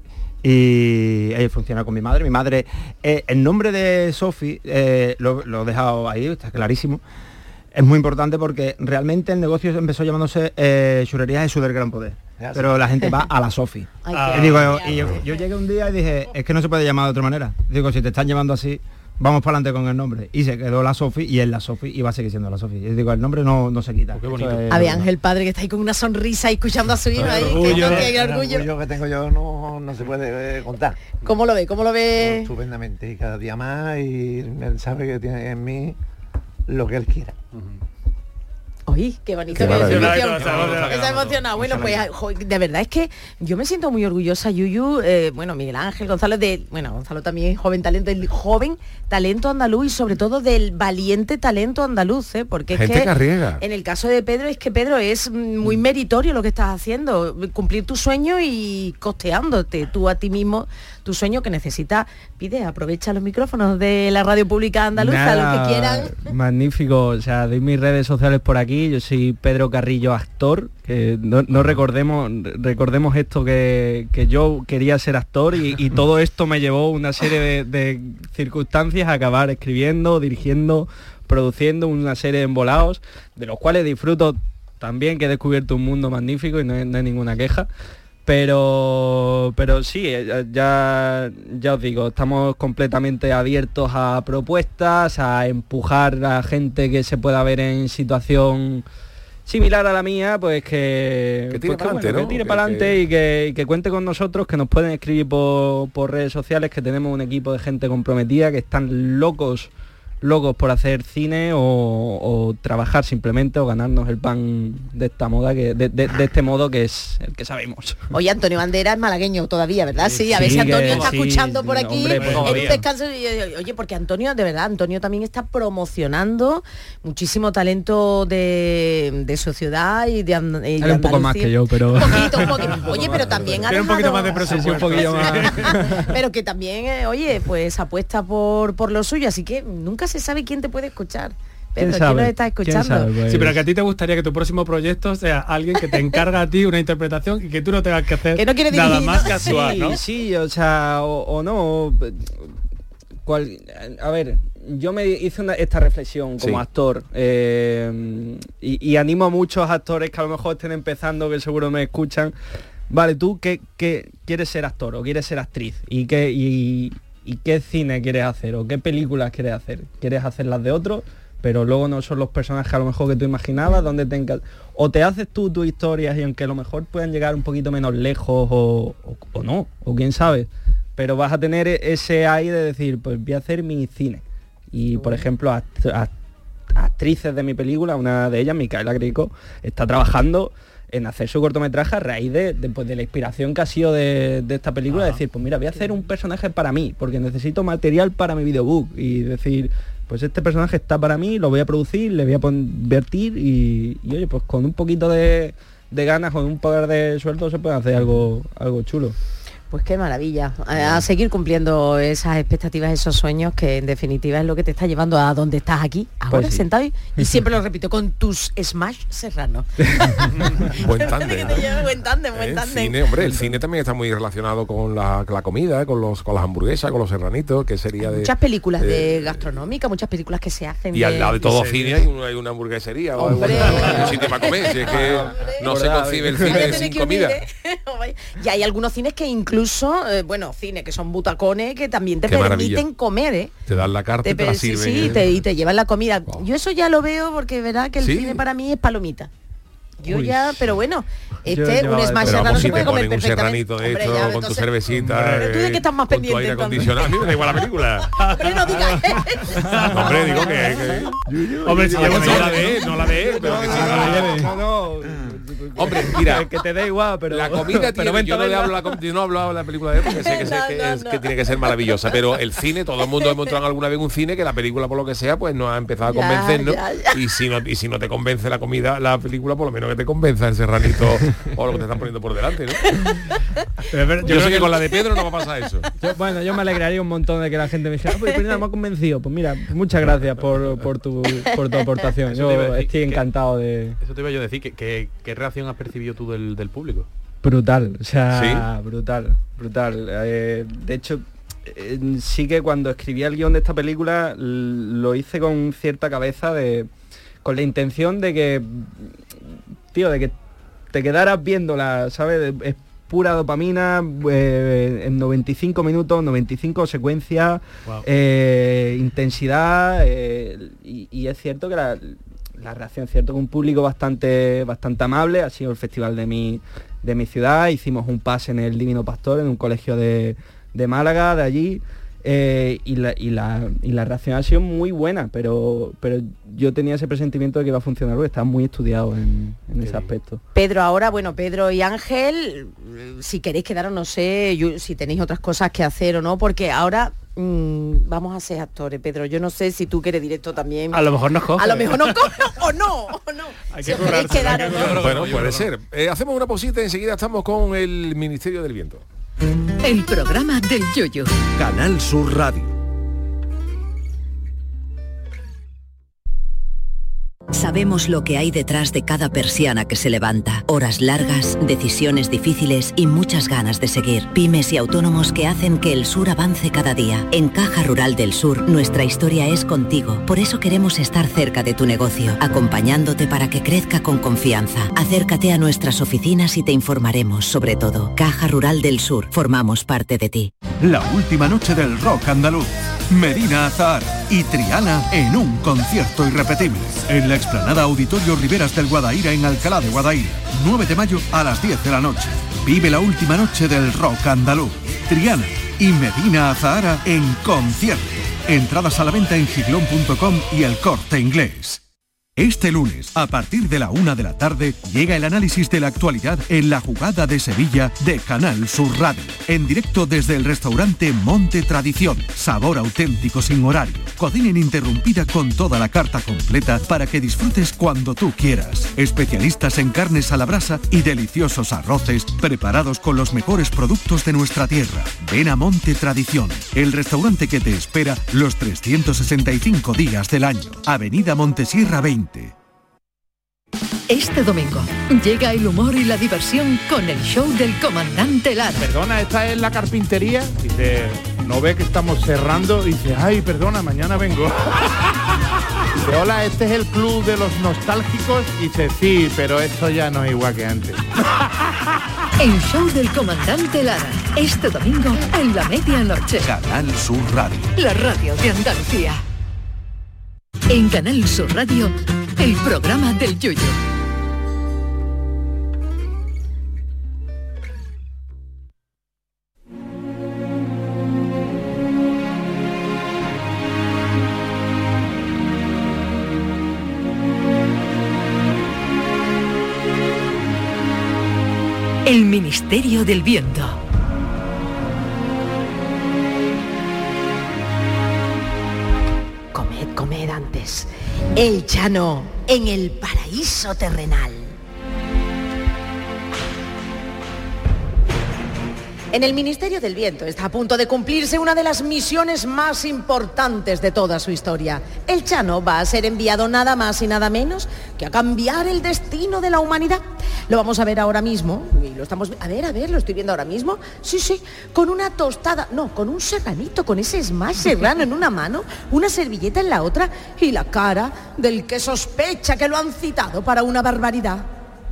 Y ella funciona con mi madre. Mi madre, eh, el nombre de Sofi, eh, lo, lo he dejado ahí, está clarísimo. Es muy importante porque realmente el negocio empezó llamándose eh, Churrería Jesús del Gran Poder. Ya, sí. Pero la gente va a la Sofi. Ay, Ah. qué Y digo, maravilla. y yo, yo llegué un día y dije, es que no se puede llamar de otra manera. Digo, si te están llamando así, vamos para adelante con el nombre. Y se quedó la Sofi y es la Sofi y va a seguir siendo la Sofi. Y digo, el nombre no, no se quita. Oh, qué Eso bonito. es A ver, normal. Ángel padre que está ahí con una sonrisa y escuchando a su hijo ahí. El que- orgullo, que- que- el orgullo. orgullo que tengo yo no, no se puede eh, contar. ¿Cómo lo ve? ¿Cómo lo ve? Estupendamente, y cada día más, y él sabe que tiene en mí lo que él quiera. Oye, qué bonito, Qué qué maravilla. emoción. Se ha emocionado. Se ha emocionado. Bueno, pues jo, de verdad es que yo me siento muy orgullosa, Yuyu, eh, bueno, Miguel Ángel, Gonzalo, de, bueno, Gonzalo también es joven talento, el joven talento andaluz y sobre todo del valiente talento andaluz, ¿eh? Porque es Gente que que arriesga. en el caso de Pedro es que Pedro es mm, muy meritorio lo que estás haciendo, cumplir tu sueño y costeándote tú a ti mismo tu sueño que necesitas. Pide, aprovecha los micrófonos de la radio pública andaluza, Nada, los que quieran. Magnífico, o sea, doy mis redes sociales por aquí, yo soy Pedro Carrillo, actor, que no, no recordemos recordemos esto, que, que yo quería ser actor y, y todo esto me llevó una serie de, de circunstancias a acabar escribiendo, dirigiendo, produciendo una serie de embolados, de los cuales disfruto también, que he descubierto un mundo magnífico y no hay, no hay ninguna queja. Pero, pero sí, eh, ya, ya os digo, estamos completamente abiertos a propuestas, a empujar a gente que se pueda ver en situación similar a la mía, pues que, Que tire pues pa'lante, bueno, ¿no? que tire Que- para adelante que- y que, y que cuente con nosotros, que nos pueden escribir por, por redes sociales, que tenemos un equipo de gente comprometida, que están locos locos por hacer cine o, o trabajar simplemente o ganarnos el pan de esta moda que de, de- de este modo que es el que sabemos. Oye, Antonio Bandera es malagueño todavía, ¿verdad? Sí, a ver Sí, si Antonio que está sí, escuchando por aquí hombre, pues en un todavía. descanso. y- Oye, porque Antonio, de verdad, Antonio también está promocionando muchísimo talento de, de su ciudad y de, and- y de Él un poco más Andalucía. que yo, pero... Un poquito, un poquito. Oye, pero también ha Tiene un poquito dejado- más de Sí, sí, un presupuesto. poquillo más. pero que también, eh, oye, pues apuesta por, por lo suyo, así que nunca se sabe quién te puede escuchar. ¿Quién Pedro, ¿quién sabe? nos está ¿Quién escuchando? sabe? Pues- Sí, pero que a ti te gustaría que tu próximo proyecto sea alguien que te encarga a ti una interpretación y que tú no tengas que hacer Que no quiere nada dirigir, más ¿no? que actuar, Sí, ¿no? sí, o sea, o, o no. Cual- a ver, yo me hice una- esta reflexión como Sí. actor eh, y, y animo a muchos actores que a lo mejor estén empezando, que seguro me escuchan. Vale, tú qué, qué quieres ser actor o quieres ser actriz y qué y, y qué cine quieres hacer o qué películas quieres hacer. ¿Quieres hacer las de otros? Pero luego no son los personajes a lo mejor que tú imaginabas, donde te enca- o te haces tú tus historias y aunque a lo mejor puedan llegar un poquito menos lejos o, o- o no, o quién sabe, pero vas a tener e- ese aire de decir, pues voy a hacer mi cine. Y por ejemplo, act- act- actrices de mi película, una de ellas, Micaela Grico, está trabajando en hacer su cortometraje a raíz de, de, pues, de la inspiración que ha sido de, de esta película, Ajá. decir, pues mira, voy a hacer un personaje para mí, porque necesito material para mi videobook, y decir, pues este personaje está para mí, lo voy a producir, le voy a invertir y, y oye, pues con un poquito de, de ganas, con un poder de sueldo se puede hacer algo, algo chulo. Pues qué maravilla. A, a seguir cumpliendo esas expectativas, esos sueños, que en definitiva es lo que te está llevando a donde estás aquí, ahora Pues sí. sentado y, y siempre lo repito, con tus Smash serranos. Buen tándem. Buen tándem, buen El tándem. cine, hombre, el cine también está muy relacionado con la, con la comida, con los con las hamburguesas, con los serranitos, que sería de... Muchas películas de, de gastronómica, muchas películas que se hacen. Y al lado de todo cine hay, un- hay una hamburguesería o Hombre. algo, un sitio para comer, si es que no se concibe el cine sin comida. Y hay algunos cines que incluso, eh, bueno, cines que son butacones que también te Qué permiten maravilla. comer, ¿eh? Te dan la carta y te la sí, sirven. sí, ¿eh? te, y te llevan la comida. Yo eso ya lo veo porque verá que el ¿Sí? cine para mí es palomita. Yo Uy. ya, pero bueno, Yo este, llevaba un de smash todo. Pero serrano vamos, se si puede te comer ponen un perfectamente. serranito de Hombre, esto, ya, con tu entonces- cervecita, Pero tú de qué estás más con tu pendiente, aire entonces. acondicionado. A mí me da igual la película. Hombre, no digas No, hombre, digo que... que- Hombre, si no, llevo no solo- la de él, no la de él, pero que sí, no la lleve. No, no. Hombre, mira, que te dé igual, pero la comida pero tiene, vente yo a no le verla. hablo la, com- yo no hablo de la película de él porque sé que, sé No, que, no, es- no. que tiene que ser maravillosa, pero el cine, todo el mundo hemos entrado alguna vez en un cine que la película, por lo que sea, pues no ha empezado a Ya, convencernos, ya, ya. y si no y si no te convence la comida, la película, por lo menos que te convenza el serranito o lo que te están poniendo por delante, ¿no? Pero es verdad, Yo, yo creo sé que que- con la de Pedro no va a pasar eso. Yo- bueno, yo me alegraría un montón de que la gente me dijera, "Ah, pues Perinda, me ha convencido". Pues mira, muchas gracias por, por, tu, por tu aportación. Eso te iba a Yo decir, estoy que- encantado de... Eso te iba yo a decir, que, que- ¿qué reacción has percibido tú del, del público? Brutal, o sea, ¿Sí? brutal, brutal. Eh, de hecho, eh, sí que cuando escribí el guión de esta película l- lo hice con cierta cabeza, de con la intención de que, tío, de que te quedaras viéndola, ¿sabes? Es pura dopamina, eh, en noventa y cinco minutos, noventa y cinco secuencias, Wow. eh, intensidad, eh, y, y es cierto que la, la reacción, es cierto que un público bastante bastante amable, ha sido el festival de mi, de mi ciudad, hicimos un pase en el Divino Pastor, en un colegio de, de Málaga, de allí, eh, y, la, y, la, y la reacción ha sido muy buena, pero, pero yo tenía ese presentimiento de que iba a funcionar porque estaba muy estudiado en, en ese aspecto. Pedro, ahora, bueno, Pedro y Ángel, si queréis quedaros, no sé, yo- si tenéis otras cosas que hacer o no, porque ahora mm, vamos a ser actores, Pedro. Yo no sé si tú que eres directo también. A lo mejor nos coge. A lo mejor nos coge o no, o no. Hay Si que os queréis currársela, quedar hay o que no. currársela. Bueno, yo puede creo que ser. Eh, hacemos una pausita y enseguida estamos con el Ministerio del Viento. El programa del Yoyo. Canal Sur Radio. Sabemos lo que hay detrás de cada persiana que se levanta. Horas largas, decisiones difíciles y muchas ganas de seguir. Pymes y autónomos que hacen que el sur avance cada día. En Caja Rural del Sur, nuestra historia es contigo. Por eso queremos estar cerca de tu negocio, acompañándote para que crezca con confianza. Acércate a nuestras oficinas y te informaremos sobre todo. Caja Rural del Sur, formamos parte de ti. La última noche del rock andaluz. Medina Azahar y Triana en un concierto irrepetible. En la explanada Auditorio Riberas del Guadaira en Alcalá de Guadaira. nueve de mayo a las diez de la noche. Vive la última noche del rock andaluz. Triana y Medina Azahara en concierto. Entradas a la venta en giglón punto com y El Corte Inglés. Este lunes, a partir de la una de la tarde, llega el análisis de la actualidad en La Jugada de Sevilla de Canal Sur Radio. En directo desde el restaurante Monte Tradición. Sabor auténtico sin horario. Cocina ininterrumpida con toda la carta completa para que disfrutes cuando tú quieras. Especialistas en carnes a la brasa y deliciosos arroces preparados con los mejores productos de nuestra tierra. Ven a Monte Tradición, el restaurante que te espera los trescientos sesenta y cinco días del año. Avenida Montesierra veinte. Este domingo llega el humor y la diversión con el show del comandante Lara. Perdona, ¿esta es la carpintería? Dice, ¿no ve que estamos cerrando? Dice, ay, perdona, mañana vengo. Dice, hola, ¿este es el club de los nostálgicos? Dice, sí, pero esto ya no es igual que antes. El show del comandante Lara. Este domingo en la medianoche. Canal Sur Radio. La radio de Andalucía. En Canal Sur Radio, el programa del Yoyo. El Ministerio del Viento. Comed, comed antes. El Chano en el paraíso terrenal. En el Ministerio del Viento está a punto de cumplirse una de las misiones más importantes de toda su historia. El Chano va a ser enviado nada más y nada menos que a cambiar el destino de la humanidad. Lo vamos a ver ahora mismo. Y lo estamos... A ver, a ver, lo estoy viendo ahora mismo. Sí, sí, con una tostada... No, con un serranito, con ese smash serrano en una mano, una servilleta en la otra y la cara del que sospecha que lo han citado para una barbaridad.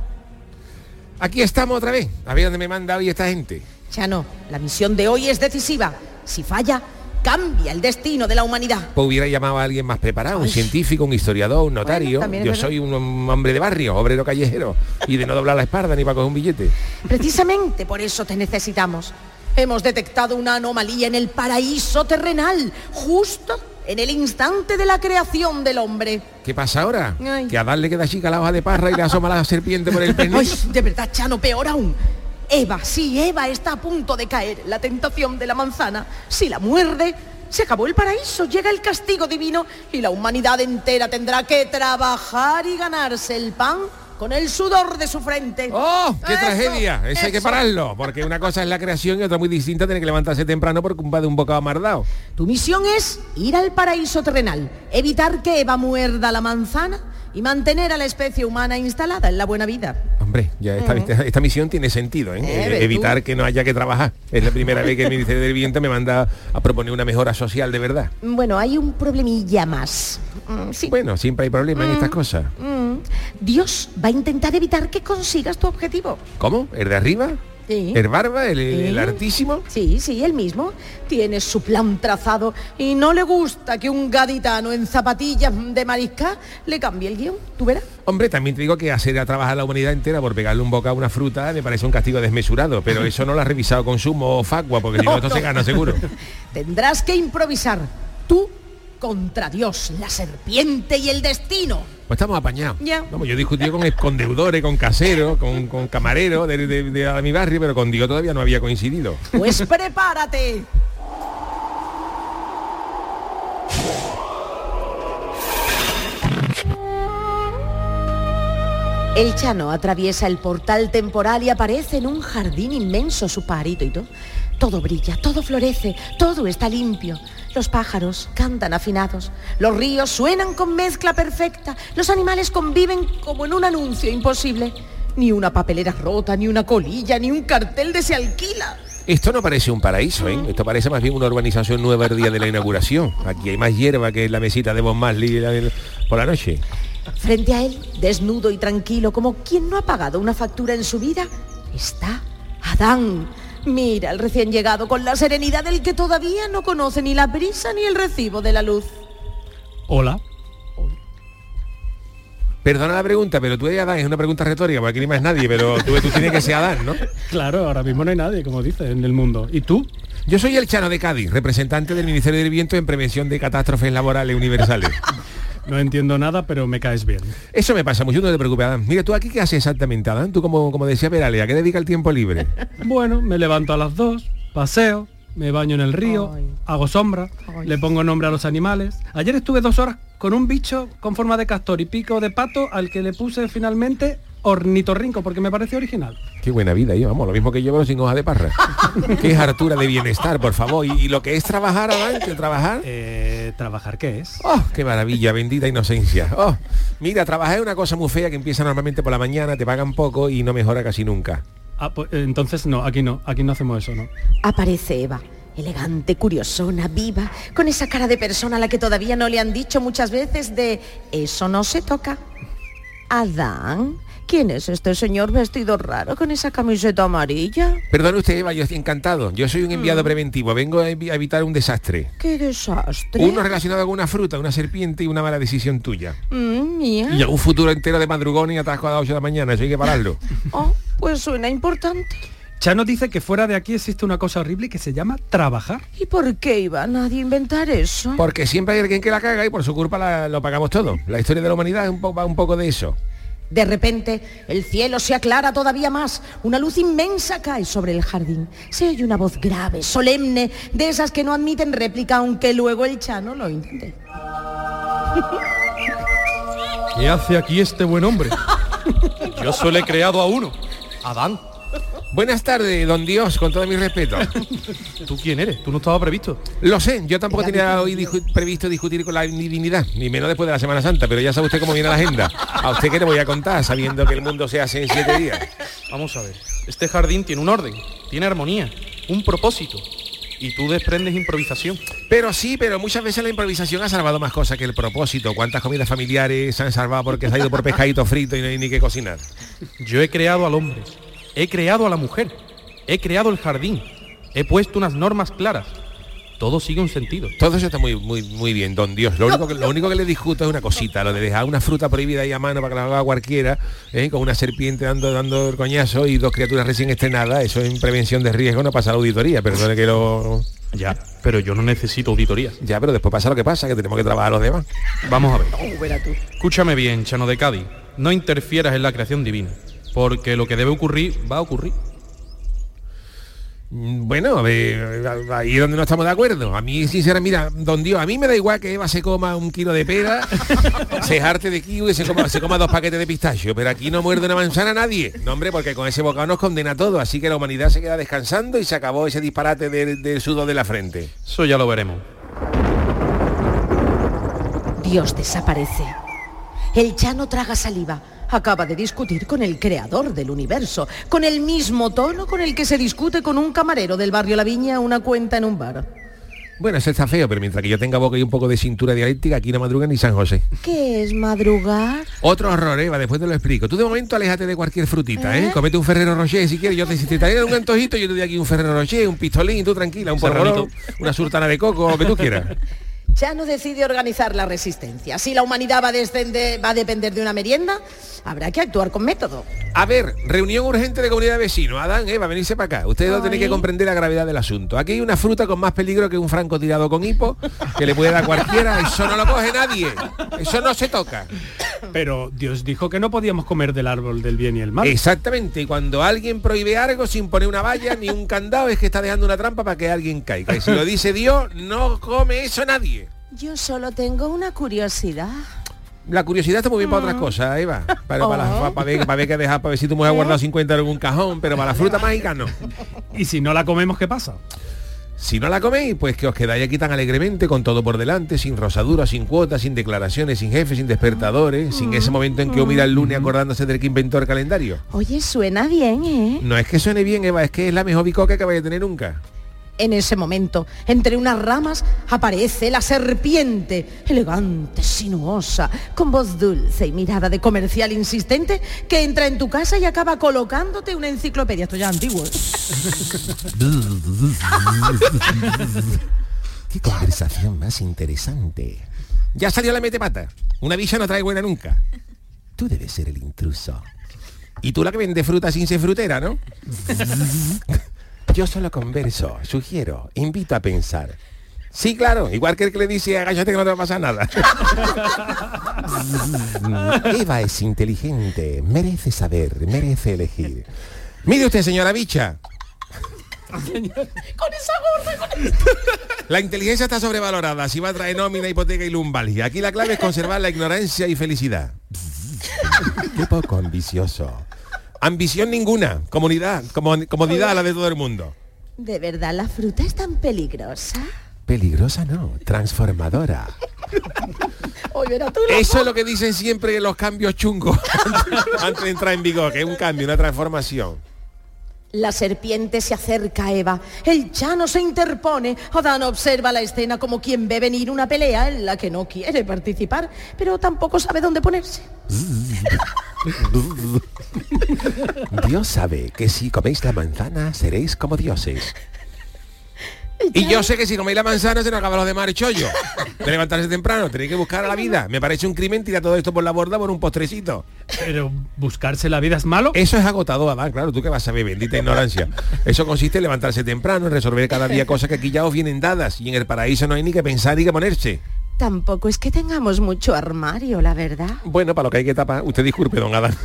Aquí estamos otra vez. A ver dónde me manda hoy esta gente. Chano, la misión de hoy es decisiva. Si falla, cambia el destino de la humanidad. Pues hubiera llamado a alguien más preparado, un científico, un historiador, un notario. Bueno, Yo es soy un, un hombre de barrio, obrero callejero, y de no doblar la espalda ni para coger un billete. Precisamente por eso te necesitamos. Hemos detectado una anomalía en el paraíso terrenal, justo en el instante de la creación del hombre. ¿Qué pasa ahora? Ay. Que a Adán le queda chica la hoja de parra y le asoma la serpiente por el pene. Ay, de verdad, Chano, peor aún. Eva, sí, Eva está a punto de caer en la tentación de la manzana. Si la muerde, se acabó el paraíso, llega el castigo divino y la humanidad entera tendrá que trabajar y ganarse el pan con el sudor de su frente. ¡Oh, qué Eso, tragedia! Eso hay que eso. pararlo, porque una cosa es la creación y otra muy distinta tiene que levantarse temprano por culpa de un bocado mardado. Tu misión es ir al paraíso terrenal, evitar que Eva muerda la manzana y mantener a la especie humana instalada en la buena vida. Hombre, ya esta, Mm. esta, esta misión tiene sentido, ¿eh? Eh, Eh, ves evitar tú. que no haya que trabajar. Es la primera vez que el Ministerio del Viento me manda a proponer una mejora social de verdad. Bueno, hay un problemilla más. Mm, sí. Bueno, siempre hay problemas en Mm. estas cosas. Mm. Dios va a intentar evitar que consigas tu objetivo. ¿Cómo? ¿El de arriba? Sí. ¿El barba? ¿El, el, el ¿Eh? altísimo? Sí, sí, él mismo. Tiene su plan trazado y no le gusta que un gaditano en zapatillas de mariscal le cambie el guión. ¿Tú verás? Hombre, también te digo que hacer a trabajar a la humanidad entera por pegarle un bocado a una fruta me parece un castigo desmesurado, pero eso no lo ha revisado con sumo o facua, porque si no, No, esto no. se gana seguro. Tendrás que improvisar. Tú contra Dios, la serpiente y el destino. Pues estamos apañados. Ya. Vamos, yo he discutido con, con deudores, con caseros, con, con camareros de, de- de- de mi barrio, pero con Dios todavía no había coincidido. Pues prepárate. El Chano atraviesa el portal temporal y aparece en un jardín inmenso, su pajarito y todo. Todo brilla, todo florece, todo está limpio. Los pájaros cantan afinados, los ríos suenan con mezcla perfecta, los animales conviven como en un anuncio imposible. Ni una papelera rota, ni una colilla, ni un cartel de se alquila. Esto no parece un paraíso, ¿eh? Esto parece más bien una urbanización nueva el día de la inauguración. Aquí hay más hierba que en la mesita de Bob Marley la del- por la noche. Frente a él, desnudo y tranquilo, como quien no ha pagado una factura en su vida, está Adán. Mira al recién llegado con la serenidad del que todavía no conoce ni la brisa ni el recibo de la luz. Hola. Perdona la pregunta, pero tú eres Adán, es una pregunta retórica, porque aquí ni más nadie, pero tú, tú tienes que ser Adán, ¿no? Claro, ahora mismo no hay nadie, como dices, en el mundo. ¿Y tú? Yo soy el Chano de Cádiz, representante del Ministerio del Viento en Prevención de Catástrofes Laborales Universales. No entiendo nada, pero me caes bien. Eso me pasa mucho, no te preocupes, Adán. Mira, ¿tú aquí qué haces exactamente, Adán? Tú, como, como decía Peralea, ¿a qué dedica el tiempo libre? Bueno, me levanto a las dos, paseo, me baño en el río, hago sombra, le pongo nombre a los animales. Ayer estuve dos horas con un bicho con forma de castor y pico de pato al que le puse finalmente ornitorrinco porque me pareció original. Qué buena vida, yo, vamos, lo mismo que yo, pero sin hoja de parra. Qué hartura de bienestar, por favor. ¿Y, y lo que es trabajar, Adán? ¿Qué trabajar? Eh, ¿Trabajar qué es? ¡Oh, qué maravilla, bendita inocencia! Oh, mira, trabajar es una cosa muy fea que empieza normalmente por la mañana, te pagan poco y no mejora casi nunca. Ah, pues, eh, entonces no, aquí no, aquí no hacemos eso, ¿no? Aparece Eva, elegante, curiosona, viva, con esa cara de persona a la que todavía no le han dicho muchas veces de eso no se toca. Adán, ¿quién es este señor vestido raro con esa camiseta amarilla? Perdone usted, Eva, yo estoy encantado. Yo soy un enviado preventivo, vengo a evi- a evitar un desastre. ¡Qué desastre! Uno relacionado con una fruta, una serpiente y una mala decisión tuya. Mm, mía. Y un futuro entero de madrugón y atasco a las ocho de la mañana, eso hay que pararlo. Oh, pues suena importante. Chano dice que fuera de aquí existe una cosa horrible que se llama trabajar. ¿Y por qué iba nadie a inventar eso? Porque siempre hay alguien que la caga y por su culpa la- lo pagamos todo. La historia de la humanidad es un po- va un poco de eso. De repente, el cielo se aclara todavía más. Una luz inmensa cae sobre el jardín. Se oye una voz grave, solemne, de esas que no admiten réplica, aunque luego el Chano lo intente. ¿Qué hace aquí este buen hombre? Yo solo he creado a uno, Adán. Buenas tardes, don Dios, con todo mi respeto. ¿Tú quién eres? ¿Tú no estabas previsto? Lo sé, yo tampoco tenía hoy discu- previsto discutir con la divinidad, ni menos después de la Semana Santa, pero ya sabe usted cómo viene la agenda. ¿A usted qué le voy a contar, sabiendo que el mundo se hace en siete días? Vamos a ver, este jardín tiene un orden, tiene armonía, un propósito. Y tú desprendes improvisación. Pero sí, pero muchas veces la improvisación ha salvado más cosas que el propósito. ¿Cuántas comidas familiares se han salvado porque se ha ido por pescadito frito y no hay ni que cocinar? Yo he creado al hombre, he creado a la mujer, he creado el jardín, he puesto unas normas claras. Todo sigue un sentido. Todo eso está muy muy muy bien, don Dios. Lo único que, lo único que le discuto es una cosita, lo de dejar una fruta prohibida ahí a mano para que la haga cualquiera, ¿eh? Con una serpiente dando dando el coñazo y dos criaturas recién estrenadas. Eso en prevención de riesgo no pasa la auditoría, perdone que lo... Ya, pero yo no necesito auditoría. Ya, pero después pasa lo que pasa, que tenemos que trabajar los demás. Vamos a ver. Escúchame bien, Chano de Cádiz. No interfieras en la creación divina, porque lo que debe ocurrir va a ocurrir. Bueno, eh, ahí es donde no estamos de acuerdo. A mí, sinceramente, mira, don Dios, a mí me da igual que Eva se coma un kilo de pera, se jarte de kiwi y se coma, se coma dos paquetes de pistacho, pero aquí no muerde una manzana nadie. No, hombre, porque con ese bocado nos condena todo, así que la humanidad se queda descansando y se acabó ese disparate del de sudor de la frente. Eso ya lo veremos. Dios desaparece. El Chano traga saliva. Acaba de discutir con el creador del universo, con el mismo tono con el que se discute con un camarero del barrio La Viña una cuenta en un bar. Bueno, eso está feo, pero mientras que yo tenga boca y un poco de cintura dialéctica, aquí no madruga ni San José. ¿Qué es madrugar? Otro horror, Eva, después te lo explico. Tú de momento aléjate de cualquier frutita, ¿eh? ¿Eh? Comete un Ferrero Rocher si quieres. Yo te, si te traigo un antojito, yo te doy aquí un Ferrero Rocher, un pistolín, tú tranquila, un porrolito, una sultana de coco, lo que tú quieras. Chano decide organizar la resistencia. Si la humanidad va a, descender, va a depender de una merienda, habrá que actuar con método. A ver, reunión urgente de comunidad de vecinos. Adán, Eva, venirse para acá. Ustedes no tenéis que comprender la gravedad del asunto. Aquí hay una fruta con más peligro que un francotirador con hipo, que le puede dar cualquiera. Eso no lo coge nadie. Eso no se toca. Pero Dios dijo que no podíamos comer del árbol del bien y el mal. Exactamente. Y cuando alguien prohíbe algo sin poner una valla ni un candado, es que está dejando una trampa para que alguien caiga. Y si lo dice Dios, no come eso nadie. Yo solo tengo una curiosidad. La curiosidad está muy bien para otras cosas, Eva. Para, oh. para, para, para, ver, para ver qué dejar, para ver si tu mujer ha guardado cincuenta en algún cajón, pero para la fruta mágica no. ¿Y si no la comemos, qué pasa? Si no la coméis, pues que os quedáis aquí tan alegremente, con todo por delante, sin rosaduras, sin cuotas, sin declaraciones, sin jefes, sin despertadores, sin ese momento en que os mira el lunes acordándose del que inventó el calendario. Oye, suena bien, ¿eh? No es que suene bien, Eva, es que es la mejor bicoca que vais a tener nunca. En ese momento, entre unas ramas, aparece la serpiente, elegante, sinuosa, con voz dulce y mirada de comercial insistente, que entra en tu casa y acaba colocándote una enciclopedia. Esto ya es antiguo, ¿eh? Qué conversación más interesante. Ya salió la metepata. Una villa no trae buena nunca. Tú debes ser el intruso. Y tú la que vende fruta sin ser frutera, ¿no? Yo solo converso, sugiero, invito a pensar. Sí, claro, igual que el que le dice agáchate que no te va a pasar nada. Eva es inteligente, merece saber, merece elegir. Mire usted, señora bicha. Con esa gorra, con esa... La inteligencia está sobrevalorada, si va a traer nómina, hipoteca y lumbalgia. Aquí la clave es conservar la ignorancia y felicidad. Qué poco ambicioso. Ambición ninguna, comunidad, como, comodidad a la de todo el mundo. ¿De verdad la fruta es tan peligrosa? Peligrosa no, transformadora. Oye, tú Eso es lo que dicen siempre los cambios chungos antes de entrar en vigor, que es un cambio, una transformación. La serpiente se acerca a Eva, el Chano se interpone, Adán observa la escena como quien ve venir una pelea en la que no quiere participar, pero tampoco sabe dónde ponerse. Dios sabe que si coméis la manzana seréis como dioses. Y yo sé que si coméis la manzana se nos acaba los demás chollo. De levantarse temprano, tenéis que buscar a la vida. Me parece un crimen tirar todo esto por la borda por un postrecito. Pero buscarse la vida es malo. Eso es agotador, Adán, claro, tú que vas a ver, bendita ignorancia. Eso consiste en levantarse temprano, en resolver cada día cosas que aquí ya os vienen dadas. Y en el paraíso no hay ni que pensar ni que ponerse. Tampoco es que tengamos mucho armario, la verdad. Bueno, para lo que hay que tapar. Usted disculpe, don Adán.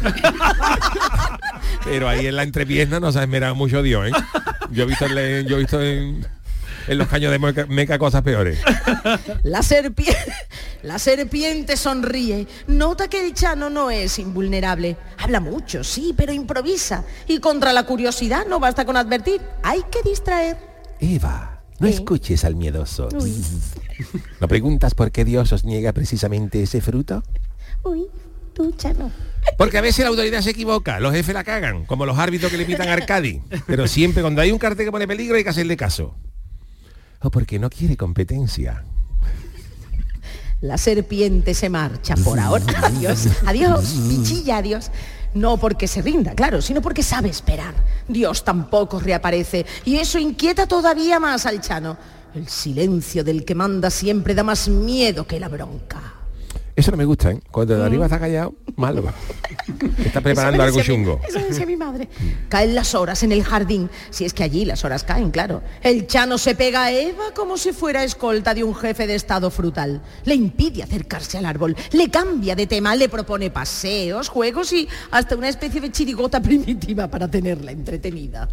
Pero ahí en la entrepierna no se ha esmerado mucho Dios, ¿eh? Yo he visto en... Yo he visto en en los caños de meca, meca cosas peores. La serpiente, la serpiente sonríe. Nota que el Chano no es invulnerable. Habla mucho, sí, pero improvisa. Y contra la curiosidad no basta con advertir. Hay que distraer. Eva, no ¿Eh? escuches al miedoso. Uy. ¿No preguntas por qué Dios os niega precisamente ese fruto? Uy, tú, Chano. Porque a veces la autoridad se equivoca, los jefes la cagan, como los árbitros que le pitan a Arcadi. Pero siempre cuando hay un cartel que pone peligro hay que hacerle caso. O porque no quiere competencia. La serpiente se marcha por ahora. Adiós, adiós, bichilla, adiós. No porque se rinda, claro, sino porque sabe esperar. Dios tampoco reaparece y eso inquieta todavía más al Chano. El silencio del que manda siempre da más miedo que la bronca. Eso no me gusta, ¿eh? Cuando de arriba está callado, malo. Está preparando algo chungo. Eso decía mi madre. Caen las horas en el jardín, si es que allí las horas caen, claro. El Chano se pega a Eva como si fuera escolta de un jefe de estado frutal. Le impide acercarse al árbol, le cambia de tema, le propone paseos, juegos y hasta una especie de chirigota primitiva para tenerla entretenida.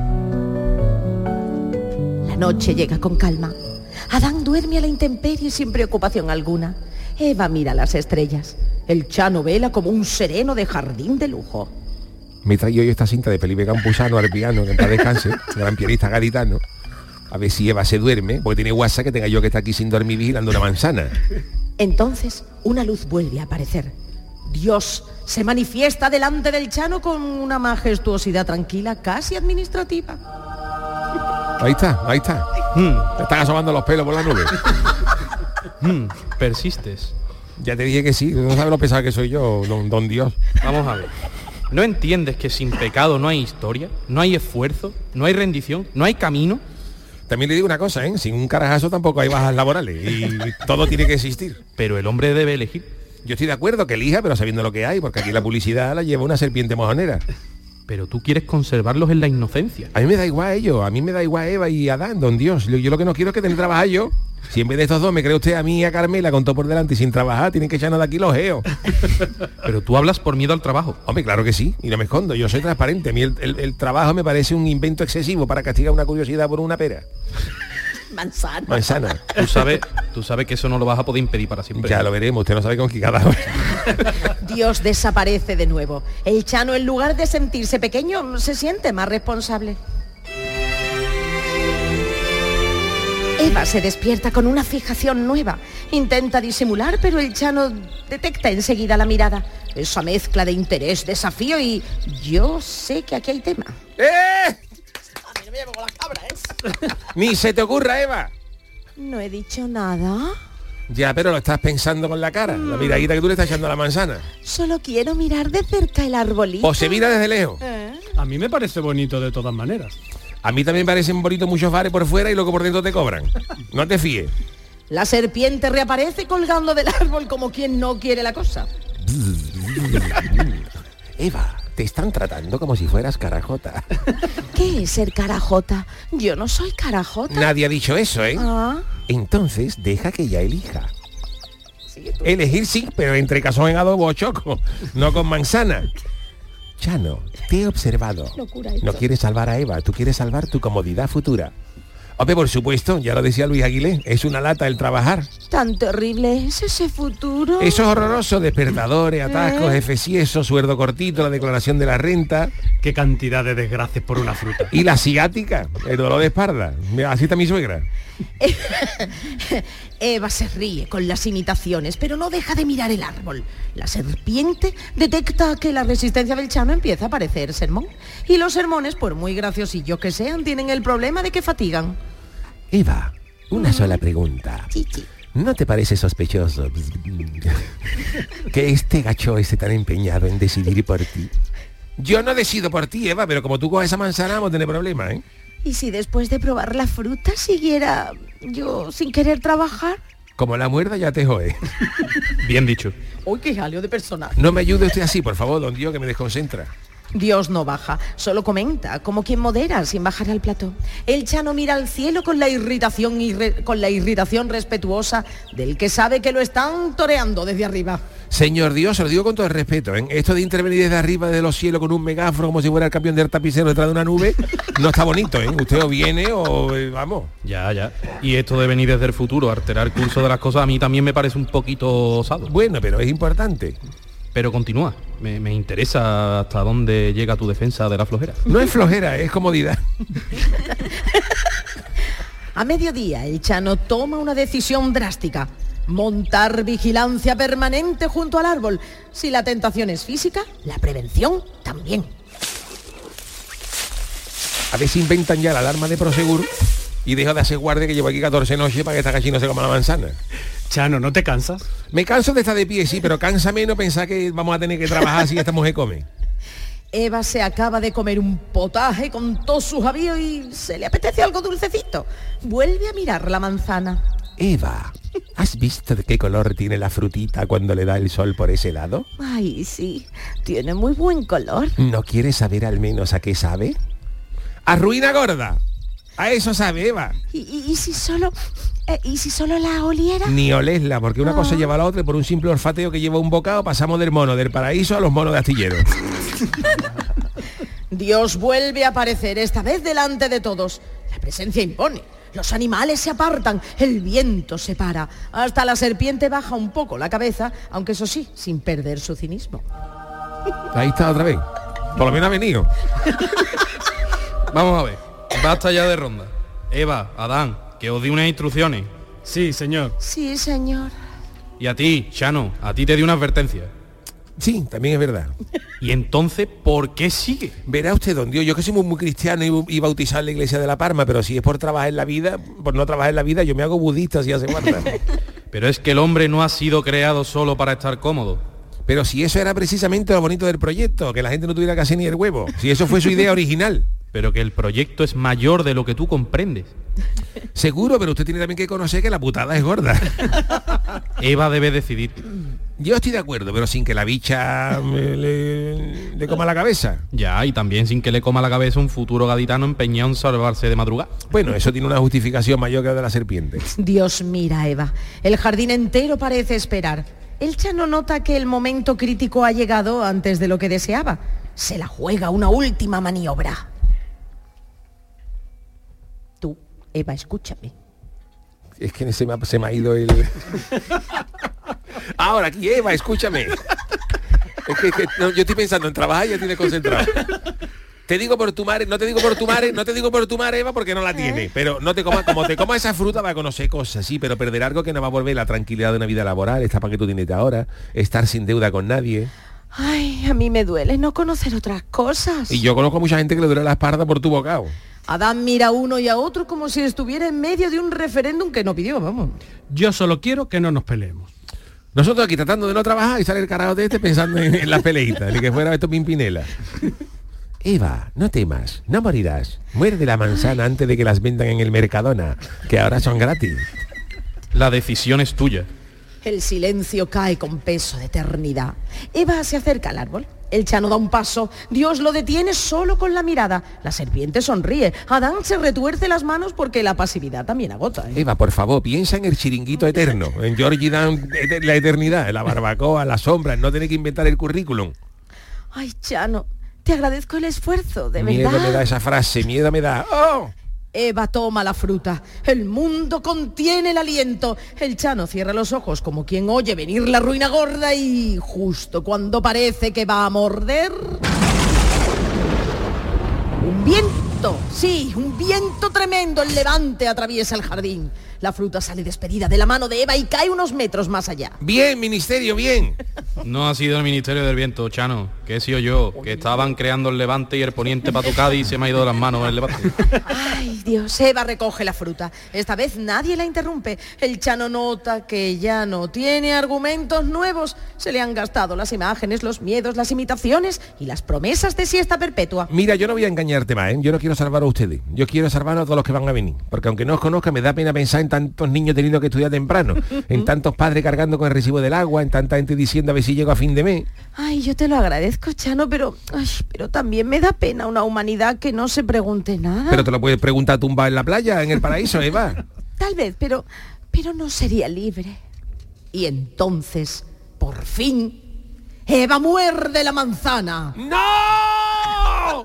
La noche llega con calma. Adán duerme a la intemperie sin preocupación alguna. Eva mira las estrellas. El Chano vela como un sereno de jardín de lujo. Me he traído yo esta cinta de Felipe Campuzano al piano, que en paz descanse, gran pianista gaditano. A ver si Eva se duerme, porque tiene WhatsApp que tenga yo que estar aquí sin dormir vigilando una manzana. Entonces, una luz vuelve a aparecer. Dios se manifiesta delante del Chano con una majestuosidad tranquila, casi administrativa. Ahí está, ahí está. Hmm. Te están asomando los pelos por la nube. Hmm, persistes. Ya te dije que sí, no sabes lo pesado que soy yo, don, don Dios. Vamos a ver. ¿No entiendes que sin pecado no hay historia? ¿No hay esfuerzo? ¿No hay rendición? ¿No hay camino? También le digo una cosa, ¿eh? Sin un carajazo tampoco hay bajas laborales y todo tiene que existir. Pero el hombre debe elegir. Yo estoy de acuerdo que elija, pero sabiendo lo que hay, porque aquí la publicidad la lleva una serpiente mojonera. Pero tú quieres conservarlos en la inocencia. A mí me da igual ello, a mí me da igual Eva y Adán, don Dios. Yo lo que no quiero es que tener que trabajar yo. Si en vez de estos dos me cree usted a mí y a Carmela con todo por delante y sin trabajar, tienen que echarnos de aquí los geos. Pero tú hablas por miedo al trabajo. Hombre, claro que sí, y no me escondo, yo soy transparente. A mí el, el, el trabajo me parece un invento excesivo para castigar una curiosidad por una pera. Manzana. Manzana. Tú sabes, tú sabes que eso no lo vas a poder impedir para siempre. Ya lo veremos, usted no sabe con qué cada hora. Dios desaparece de nuevo. El Chano, en lugar de sentirse pequeño, se siente más responsable. Eva se despierta con una fijación nueva. Intenta disimular, pero el Chano detecta enseguida la mirada. Esa mezcla de interés, desafío y... yo sé que aquí hay tema. ¡Eh! A mí no me llevo con las cabras, ¿eh? Ni se te ocurra, Eva. No he dicho nada. Ya, pero lo estás pensando con la cara. La miradita que tú le estás echando a la manzana. Solo quiero mirar de cerca el arbolito. O se mira desde lejos. ¿Eh? A mí me parece bonito de todas maneras. A mí también parecen bonitos muchos bares por fuera y luego por dentro te cobran. No te fíes. La serpiente reaparece colgando del árbol como quien no quiere la cosa. Eva, te están tratando como si fueras carajota. ¿Qué es ser carajota? Yo no soy carajota. Nadie ha dicho eso, ¿eh? Ah. Entonces, deja que ella elija. Elegir sí, pero entre cazón en adobo o choco, no con manzana. Chano, te he observado. No quieres salvar a Eva, tú quieres salvar tu comodidad futura. Hombre, por supuesto, ya lo decía Luis Aguilé, es una lata el trabajar. ¿Tan terrible es ese futuro? Eso es horroroso, despertadores, atascos, ¿Eh? F eso, sueldo cortito, la declaración de la renta. Qué cantidad de desgracias por una fruta. Y la ciática, el dolor de espalda. Así está mi suegra. Eva se ríe con las imitaciones, pero no deja de mirar el árbol. La serpiente detecta que la resistencia del Chano empieza a parecer sermón. Y los sermones, por muy graciosillos que sean, tienen el problema de que fatigan. Eva, una sola pregunta. Chichi. ¿No te parece sospechoso que este gacho esté tan empeñado en decidir por ti? Yo no decido por ti, Eva, pero como tú coges esa manzana vamos a tener problemas, ¿eh? ¿Y si después de probar la fruta siguiera yo sin querer trabajar? Como la muerda ya te joe. Bien dicho. Uy, qué jaleo de personaje. No me ayude usted así, por favor, don Dios, que me desconcentra. Dios no baja, solo comenta, como quien modera sin bajar al plató. El Chano mira al cielo con la irritación irre, con la irritación respetuosa del que sabe que lo están toreando desde arriba. Señor Dios, se lo digo con todo el respeto, ¿eh? Esto de intervenir desde arriba de los cielos con un megáfono como si fuera el campeón del tapicero detrás de una nube, no está bonito, ¿eh? Usted o viene o eh, vamos. Ya, ya. Y esto de venir desde el futuro, alterar el curso de las cosas, a mí también me parece un poquito osado. Bueno, pero es importante. Pero continúa. Me, me interesa hasta dónde llega tu defensa de la flojera. No es flojera, es comodidad. A mediodía, el Chano toma una decisión drástica. Montar vigilancia permanente junto al árbol. Si la tentación es física, la prevención también. A ver si inventan ya la alarma de Prosegur y dejo de hacer guardia que llevo aquí catorce noches para que esta gallina se coma la manzana. Chano, ¿no te cansas? Me canso de estar de pie, sí, pero cansa menos pensar que vamos a tener que trabajar si esta mujer come. Eva se acaba de comer un potaje con todos sus avíos y se le apetece algo dulcecito. Vuelve a mirar la manzana. Eva, ¿has visto de qué color tiene la frutita cuando le da el sol por ese lado? Ay, sí, tiene muy buen color. ¿No quieres saber al menos a qué sabe? ¡A ruina gorda! A eso sabe, Eva. ¿Y, y, y si solo... Eh, ¿Y si solo la oliera? Ni olesla, porque una Ah. cosa lleva a la otra y por un simple olfateo que lleva un bocado pasamos del mono del paraíso a los monos de astillero. Dios vuelve a aparecer, esta vez delante de todos. La presencia impone. Los animales se apartan, el viento se para. Hasta la serpiente baja un poco la cabeza, aunque eso sí, sin perder su cinismo. Ahí está otra vez. Por lo menos ha venido. Vamos a ver. Basta ya de ronda. Eva, Adán, que os di unas instrucciones. Sí, señor. Sí, señor. Y a ti, Chano, a ti te di una advertencia. Sí, también es verdad. Y entonces, ¿por qué sigue? Verá usted, don Dios, yo que soy muy, muy cristiano y, y bautizado en la iglesia de la Parma, pero si es por trabajar en la vida, por no trabajar en la vida, yo me hago budista si hace falta. Pero es que el hombre no ha sido creado solo para estar cómodo. Pero si eso era precisamente lo bonito del proyecto, que la gente no tuviera que hacer ni el huevo, si eso fue su idea original. Pero que el proyecto es mayor de lo que tú comprendes. Seguro, pero usted tiene también que conocer que la putada es gorda. Eva debe decidir. Yo estoy de acuerdo, pero sin que la bicha me le, le coma la cabeza. Ya, y también sin que le coma la cabeza un futuro gaditano empeñado en salvarse de madrugada. Bueno, eso tiene una justificación mayor que la de la serpiente. Dios mira a Eva. El jardín entero parece esperar. El Chano nota que el momento crítico ha llegado antes de lo que deseaba. Se la juega una última maniobra. Tú, Eva, escúchame. Es que se me ha, se me ha ido el... Ahora aquí, Eva, escúchame. Es que, que no, yo estoy pensando en trabajar y ya tiene concentrado. Te digo por tu madre, no te digo por tu madre, no te digo por tu madre, Eva, porque no la tiene. Pero no te comas, como te comas esa fruta va a conocer cosas, sí, pero perder algo que no va a volver la tranquilidad de una vida laboral, esta para que tú tienes ahora, estar sin deuda con nadie. Ay, a mí me duele no conocer otras cosas. Y yo conozco mucha gente que le duele la espalda por tu bocado. Adán mira a uno y a otro como si estuviera en medio de un referéndum que no pidió, vamos. Yo solo quiero que no nos peleemos. Nosotros aquí tratando de no trabajar y sale el carajo de este pensando en, en las peleitas, ni que fuera esto Pimpinela. Eva, no temas, no morirás. Muerde la manzana antes de que las vendan en el Mercadona, que ahora son gratis. La decisión es tuya. El silencio cae con peso de eternidad. Eva se acerca al árbol. El Chano da un paso. Dios lo detiene solo con la mirada. La serpiente sonríe. Adán se retuerce las manos porque la pasividad también agota. ¿eh? Eva, por favor, piensa en el chiringuito eterno, en Georgie Dan, la eternidad, la barbacoa, la sombra, en no tener que inventar el currículum. Ay, Chano, te agradezco el esfuerzo, de Miedo verdad. me da esa frase, miedo me da. ¡Oh! Eva toma la fruta. El mundo contiene el aliento. El Chano cierra los ojos como quien oye venir la ruina gorda y justo cuando parece que va a morder... Un viento, sí, un viento tremendo. El levante atraviesa el jardín. La fruta sale despedida de la mano de Eva y cae unos metros más allá. Bien, ministerio, bien. No ha sido el Ministerio del Viento, Chano, que he sido yo, que estaban creando el levante y el poniente para tu Cádiz y se me ha ido de las manos el levante. Ay, Dios, Eva recoge la fruta. Esta vez nadie la interrumpe. El Chano nota que ya no tiene argumentos nuevos. Se le han gastado las imágenes, los miedos, las imitaciones y las promesas de siesta perpetua. Mira, yo no voy a engañarte más, ¿eh? Yo no quiero salvar a ustedes. Yo quiero salvar a todos los que van a venir. Porque aunque no os conozca, me da pena pensar en tantos niños teniendo que estudiar temprano, en tantos padres cargando con el recibo del agua, en tanta gente diciendo a ver si llego a fin de mes. Ay, yo te lo agradezco, Chano, pero, ay, pero también me da pena una humanidad que no se pregunte nada. Pero te lo puedes preguntar tumbado en la playa, en el paraíso, Eva. Tal vez, pero, pero no sería libre. Y entonces por fin, Eva muerde la manzana. ¡No!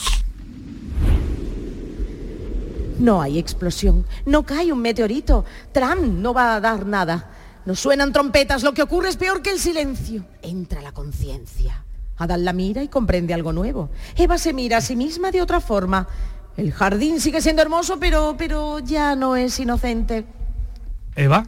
No hay explosión, no cae un meteorito. Trump no va a dar nada. No suenan trompetas, lo que ocurre es peor que el silencio. Entra la conciencia. Adán la mira y comprende algo nuevo. Eva se mira a sí misma de otra forma. El jardín sigue siendo hermoso, pero, pero ya no es inocente. ¿Eva?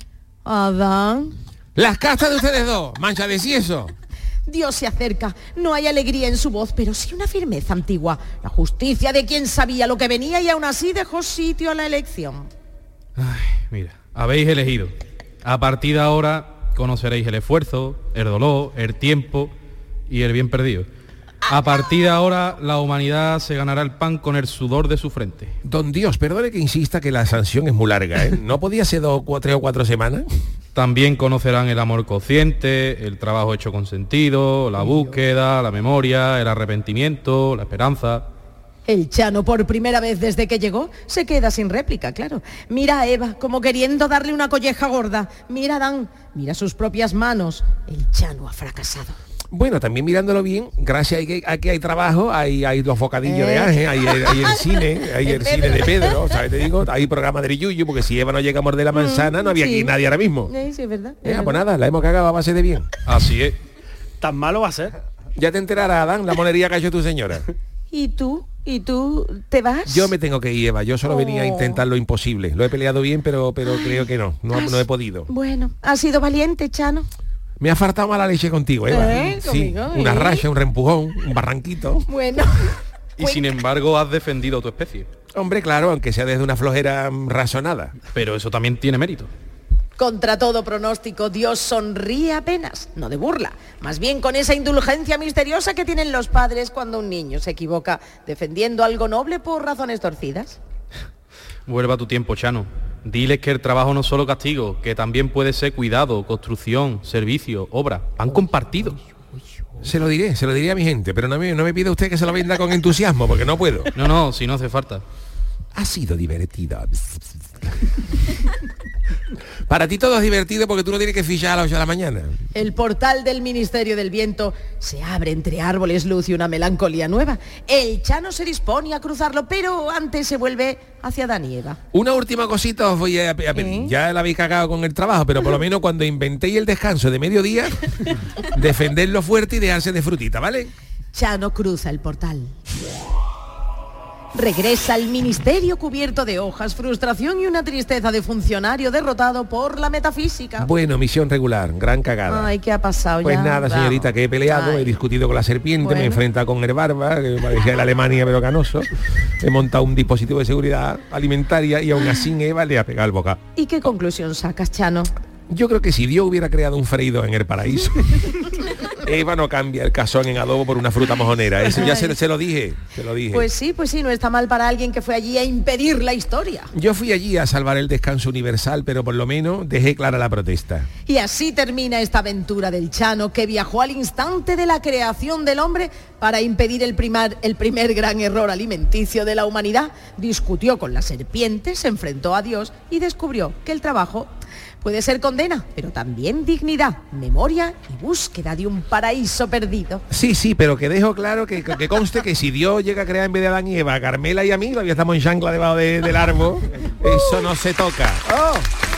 Adán. Las castas de ustedes dos, mancha de sieso. Dios se acerca. No hay alegría en su voz, pero sí una firmeza antigua. La justicia de quien sabía lo que venía y aún así dejó sitio a la elección. Ay, mira, habéis elegido. A partir de ahora conoceréis el esfuerzo, el dolor, el tiempo y el bien perdido. A partir de ahora la humanidad se ganará el pan con el sudor de su frente. Don Dios, perdone que insista que la sanción es muy larga, ¿eh? ¿No podía ser dos, cuatro, tres o cuatro semanas? También conocerán el amor consciente, el trabajo hecho con sentido, la búsqueda, la memoria, el arrepentimiento, la esperanza. El Chano, por primera vez desde que llegó, se queda sin réplica, claro. Mira a Eva, como queriendo darle una colleja gorda. Mira a Adán, mira sus propias manos. El Chano ha fracasado. Bueno, también mirándolo bien, gracias a que, a que hay trabajo, hay, hay los bocadillos eh. de Ángel, hay, hay, hay el cine, hay el, el cine de Pedro, ¿sabes? Te digo, hay programa de Yuyu, porque si Eva no llega a morder la manzana, no había sí. aquí nadie ahora mismo. Sí, sí, es verdad. Es eh, verdad. Pues nada, la hemos cagado a base de bien. Así es. ¿Tan malo va a ser? Ya te enterarás, Adán, la monería que ha hecho tu señora. ¿Y tú? ¿Y tú te vas? Yo me tengo que ir, Eva. Yo solo oh. venía a intentar lo imposible. Lo he peleado bien, pero, pero creo que no. No, no he podido. Bueno, has sido valiente, Chano. Me ha faltado mala leche contigo, Eva. ¿Eh? Sí, ¿Conmigo? una ¿Eh? racha, un reempujón, un barranquito. Bueno. Y sin embargo has defendido tu especie. Hombre, claro, aunque sea desde una flojera razonada. Pero eso también tiene mérito. Contra todo pronóstico, Dios sonríe apenas, no de burla, más bien con esa indulgencia misteriosa que tienen los padres cuando un niño se equivoca defendiendo algo noble por razones torcidas. Vuelva a tu tiempo, Chano. Diles que el trabajo no es solo castigo, que también puede ser cuidado, construcción, servicio, obra, pan compartido. Se lo diré, se lo diré a mi gente, pero no me, no me pida usted que se lo venda con entusiasmo, porque no puedo. No, no, si no hace falta. Ha sido divertido. Para ti todo es divertido porque tú no tienes que fichar a las ocho de la mañana. El portal del Ministerio del Viento se abre entre árboles, luz y una melancolía nueva. El Chano se dispone a cruzarlo, pero antes se vuelve hacia Adán y Eva. Una última cosita os voy a pedir. ¿Eh? Ya la habéis cagado con el trabajo, pero por lo menos cuando inventéis el descanso de mediodía, defenderlo fuerte y dejarse de frutita, ¿vale? Chano cruza el portal. Regresa al ministerio cubierto de hojas, frustración y una tristeza de funcionario derrotado por la metafísica. Bueno, misión regular, gran cagada. Ay, ¿qué ha pasado pues ya? Pues nada, señorita, que he peleado, Ay. he discutido con la serpiente, bueno. me he enfrentado con el barba, que parecía de la Alemania pero canoso. He montado un dispositivo de seguridad alimentaria y aún así Eva le ha pegado el boca. ¿Y qué conclusión sacas, Chano? Yo creo que si Dios hubiera creado un freído en el paraíso, Eva no cambia el cazón en adobo por una fruta mojonera. Eso ya se, se lo dije, se lo dije. Pues sí, pues sí, no está mal para alguien que fue allí a impedir la historia. Yo fui allí a salvar el descanso universal, pero por lo menos dejé clara la protesta. Y así termina esta aventura del Chano, que viajó al instante de la creación del hombre para impedir el, primar, el primer gran error alimenticio de la humanidad. Discutió con la serpiente, se enfrentó a Dios y descubrió que el trabajo puede ser condena, pero también dignidad, memoria y búsqueda de un paraíso perdido. Sí, sí, pero que dejo claro que, que conste que si Dios llega a crear en vez de Adán y Eva a Carmela y a mí, todavía estamos en chancla debajo de, del árbol, eso no se toca. Oh.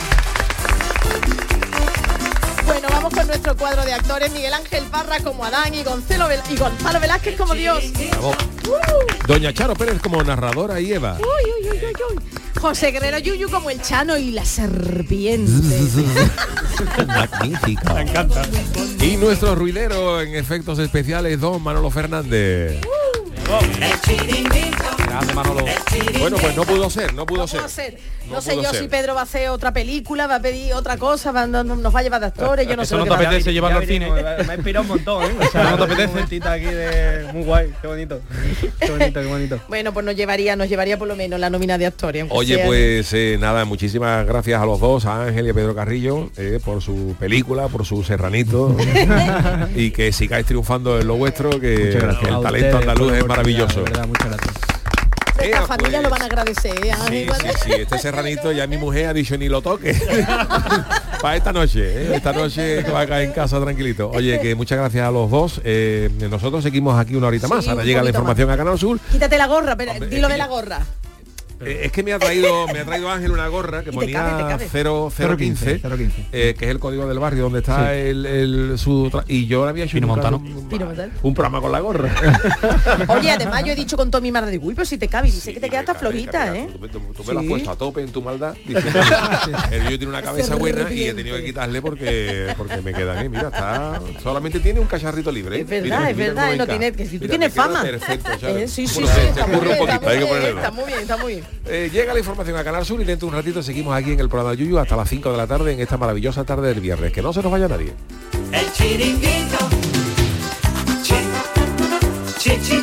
Bueno, vamos con nuestro cuadro de actores, Miguel Ángel Parra como Adán y Gonzalo, Vel y Gonzalo Velázquez como Dios. Uh. Doña Charo Pérez como narradora y Eva. Uy, uy, uy, uy, uy. José Guerrero Yuyu como el Chano y la serpiente. Magnífico. Me encanta. Y nuestro ruidero en efectos especiales, don Manolo Fernández. Uh. Grande Manolo. Bueno, pues no pudo ser, no pudo no ser. ser. No, no sé yo ser. si Pedro va a hacer otra película, va a pedir otra cosa, va, no, nos va a llevar de actores, yo no Eso sé. no te apetece llevarlo al cine. Me ha inspirado un montón, ¿eh? O sea, no te apetece. Aquí de muy guay, qué bonito. Qué bonito, qué bonito. Bueno, pues nos llevaría, nos llevaría por lo menos la nómina de actores. Oye, sea... pues eh, nada, muchísimas gracias a los dos, a Ángel y a Pedro Carrillo, eh, por su película, por su serranito y que sigáis triunfando en lo vuestro, que el talento andaluz es maravilloso. Verdad, muchas gracias. Nuestras Ea, familias pues. lo van a agradecer, ¿eh, Sí, Ángel? sí, sí, este serranito ya mi mujer ha dicho ni lo toque. Para esta noche, ¿eh? Esta noche que va a caer en casa tranquilito. Oye, que muchas gracias a los dos. Eh, nosotros seguimos aquí una horita Sí, más. Ahora un llega la poquito información más. a Canal Sur. Quítate la gorra, pero Hombre, dilo es de que la yo- gorra. Eh, es que me ha traído me ha traído Ángel una gorra que Y te cabe, te ponía cabe. cero cero quince, eh, que es el código del barrio donde está Sí. el, el- su tra- y yo le había hecho Pino un, Montano. un- Pino Montano. un programa con la gorra. Oye, además yo he dicho con Tommy Marde, uy, pero si te cabe, y dice que te queda hasta Venga, venga, flojita, venga, ¿eh? Tú, tú- tú me lo has Sí. puesto a tope en tu maldad. Dice, el yo tiene una cabeza buena y he tenido que quitarle porque porque me queda bien. Mira, está solamente tiene un cacharrito libre. ¿eh? Es verdad, Mira, es mira verdad, cómo no encaja. tiene, que si tú Mira, tienes me queda fama. Perfecto, Charo. Eh, sí, sí, Bueno, sí, se está muy ocurre bien, un está poquito, hay que muy bien, ponerlo. está muy bien, está muy bien. Eh, llega la información a Canal Sur y dentro de un ratito seguimos aquí en el programa Yuyu hasta las cinco de la tarde en esta maravillosa tarde del viernes. Que no se nos vaya nadie. El chiringuito, chi, chi, chi.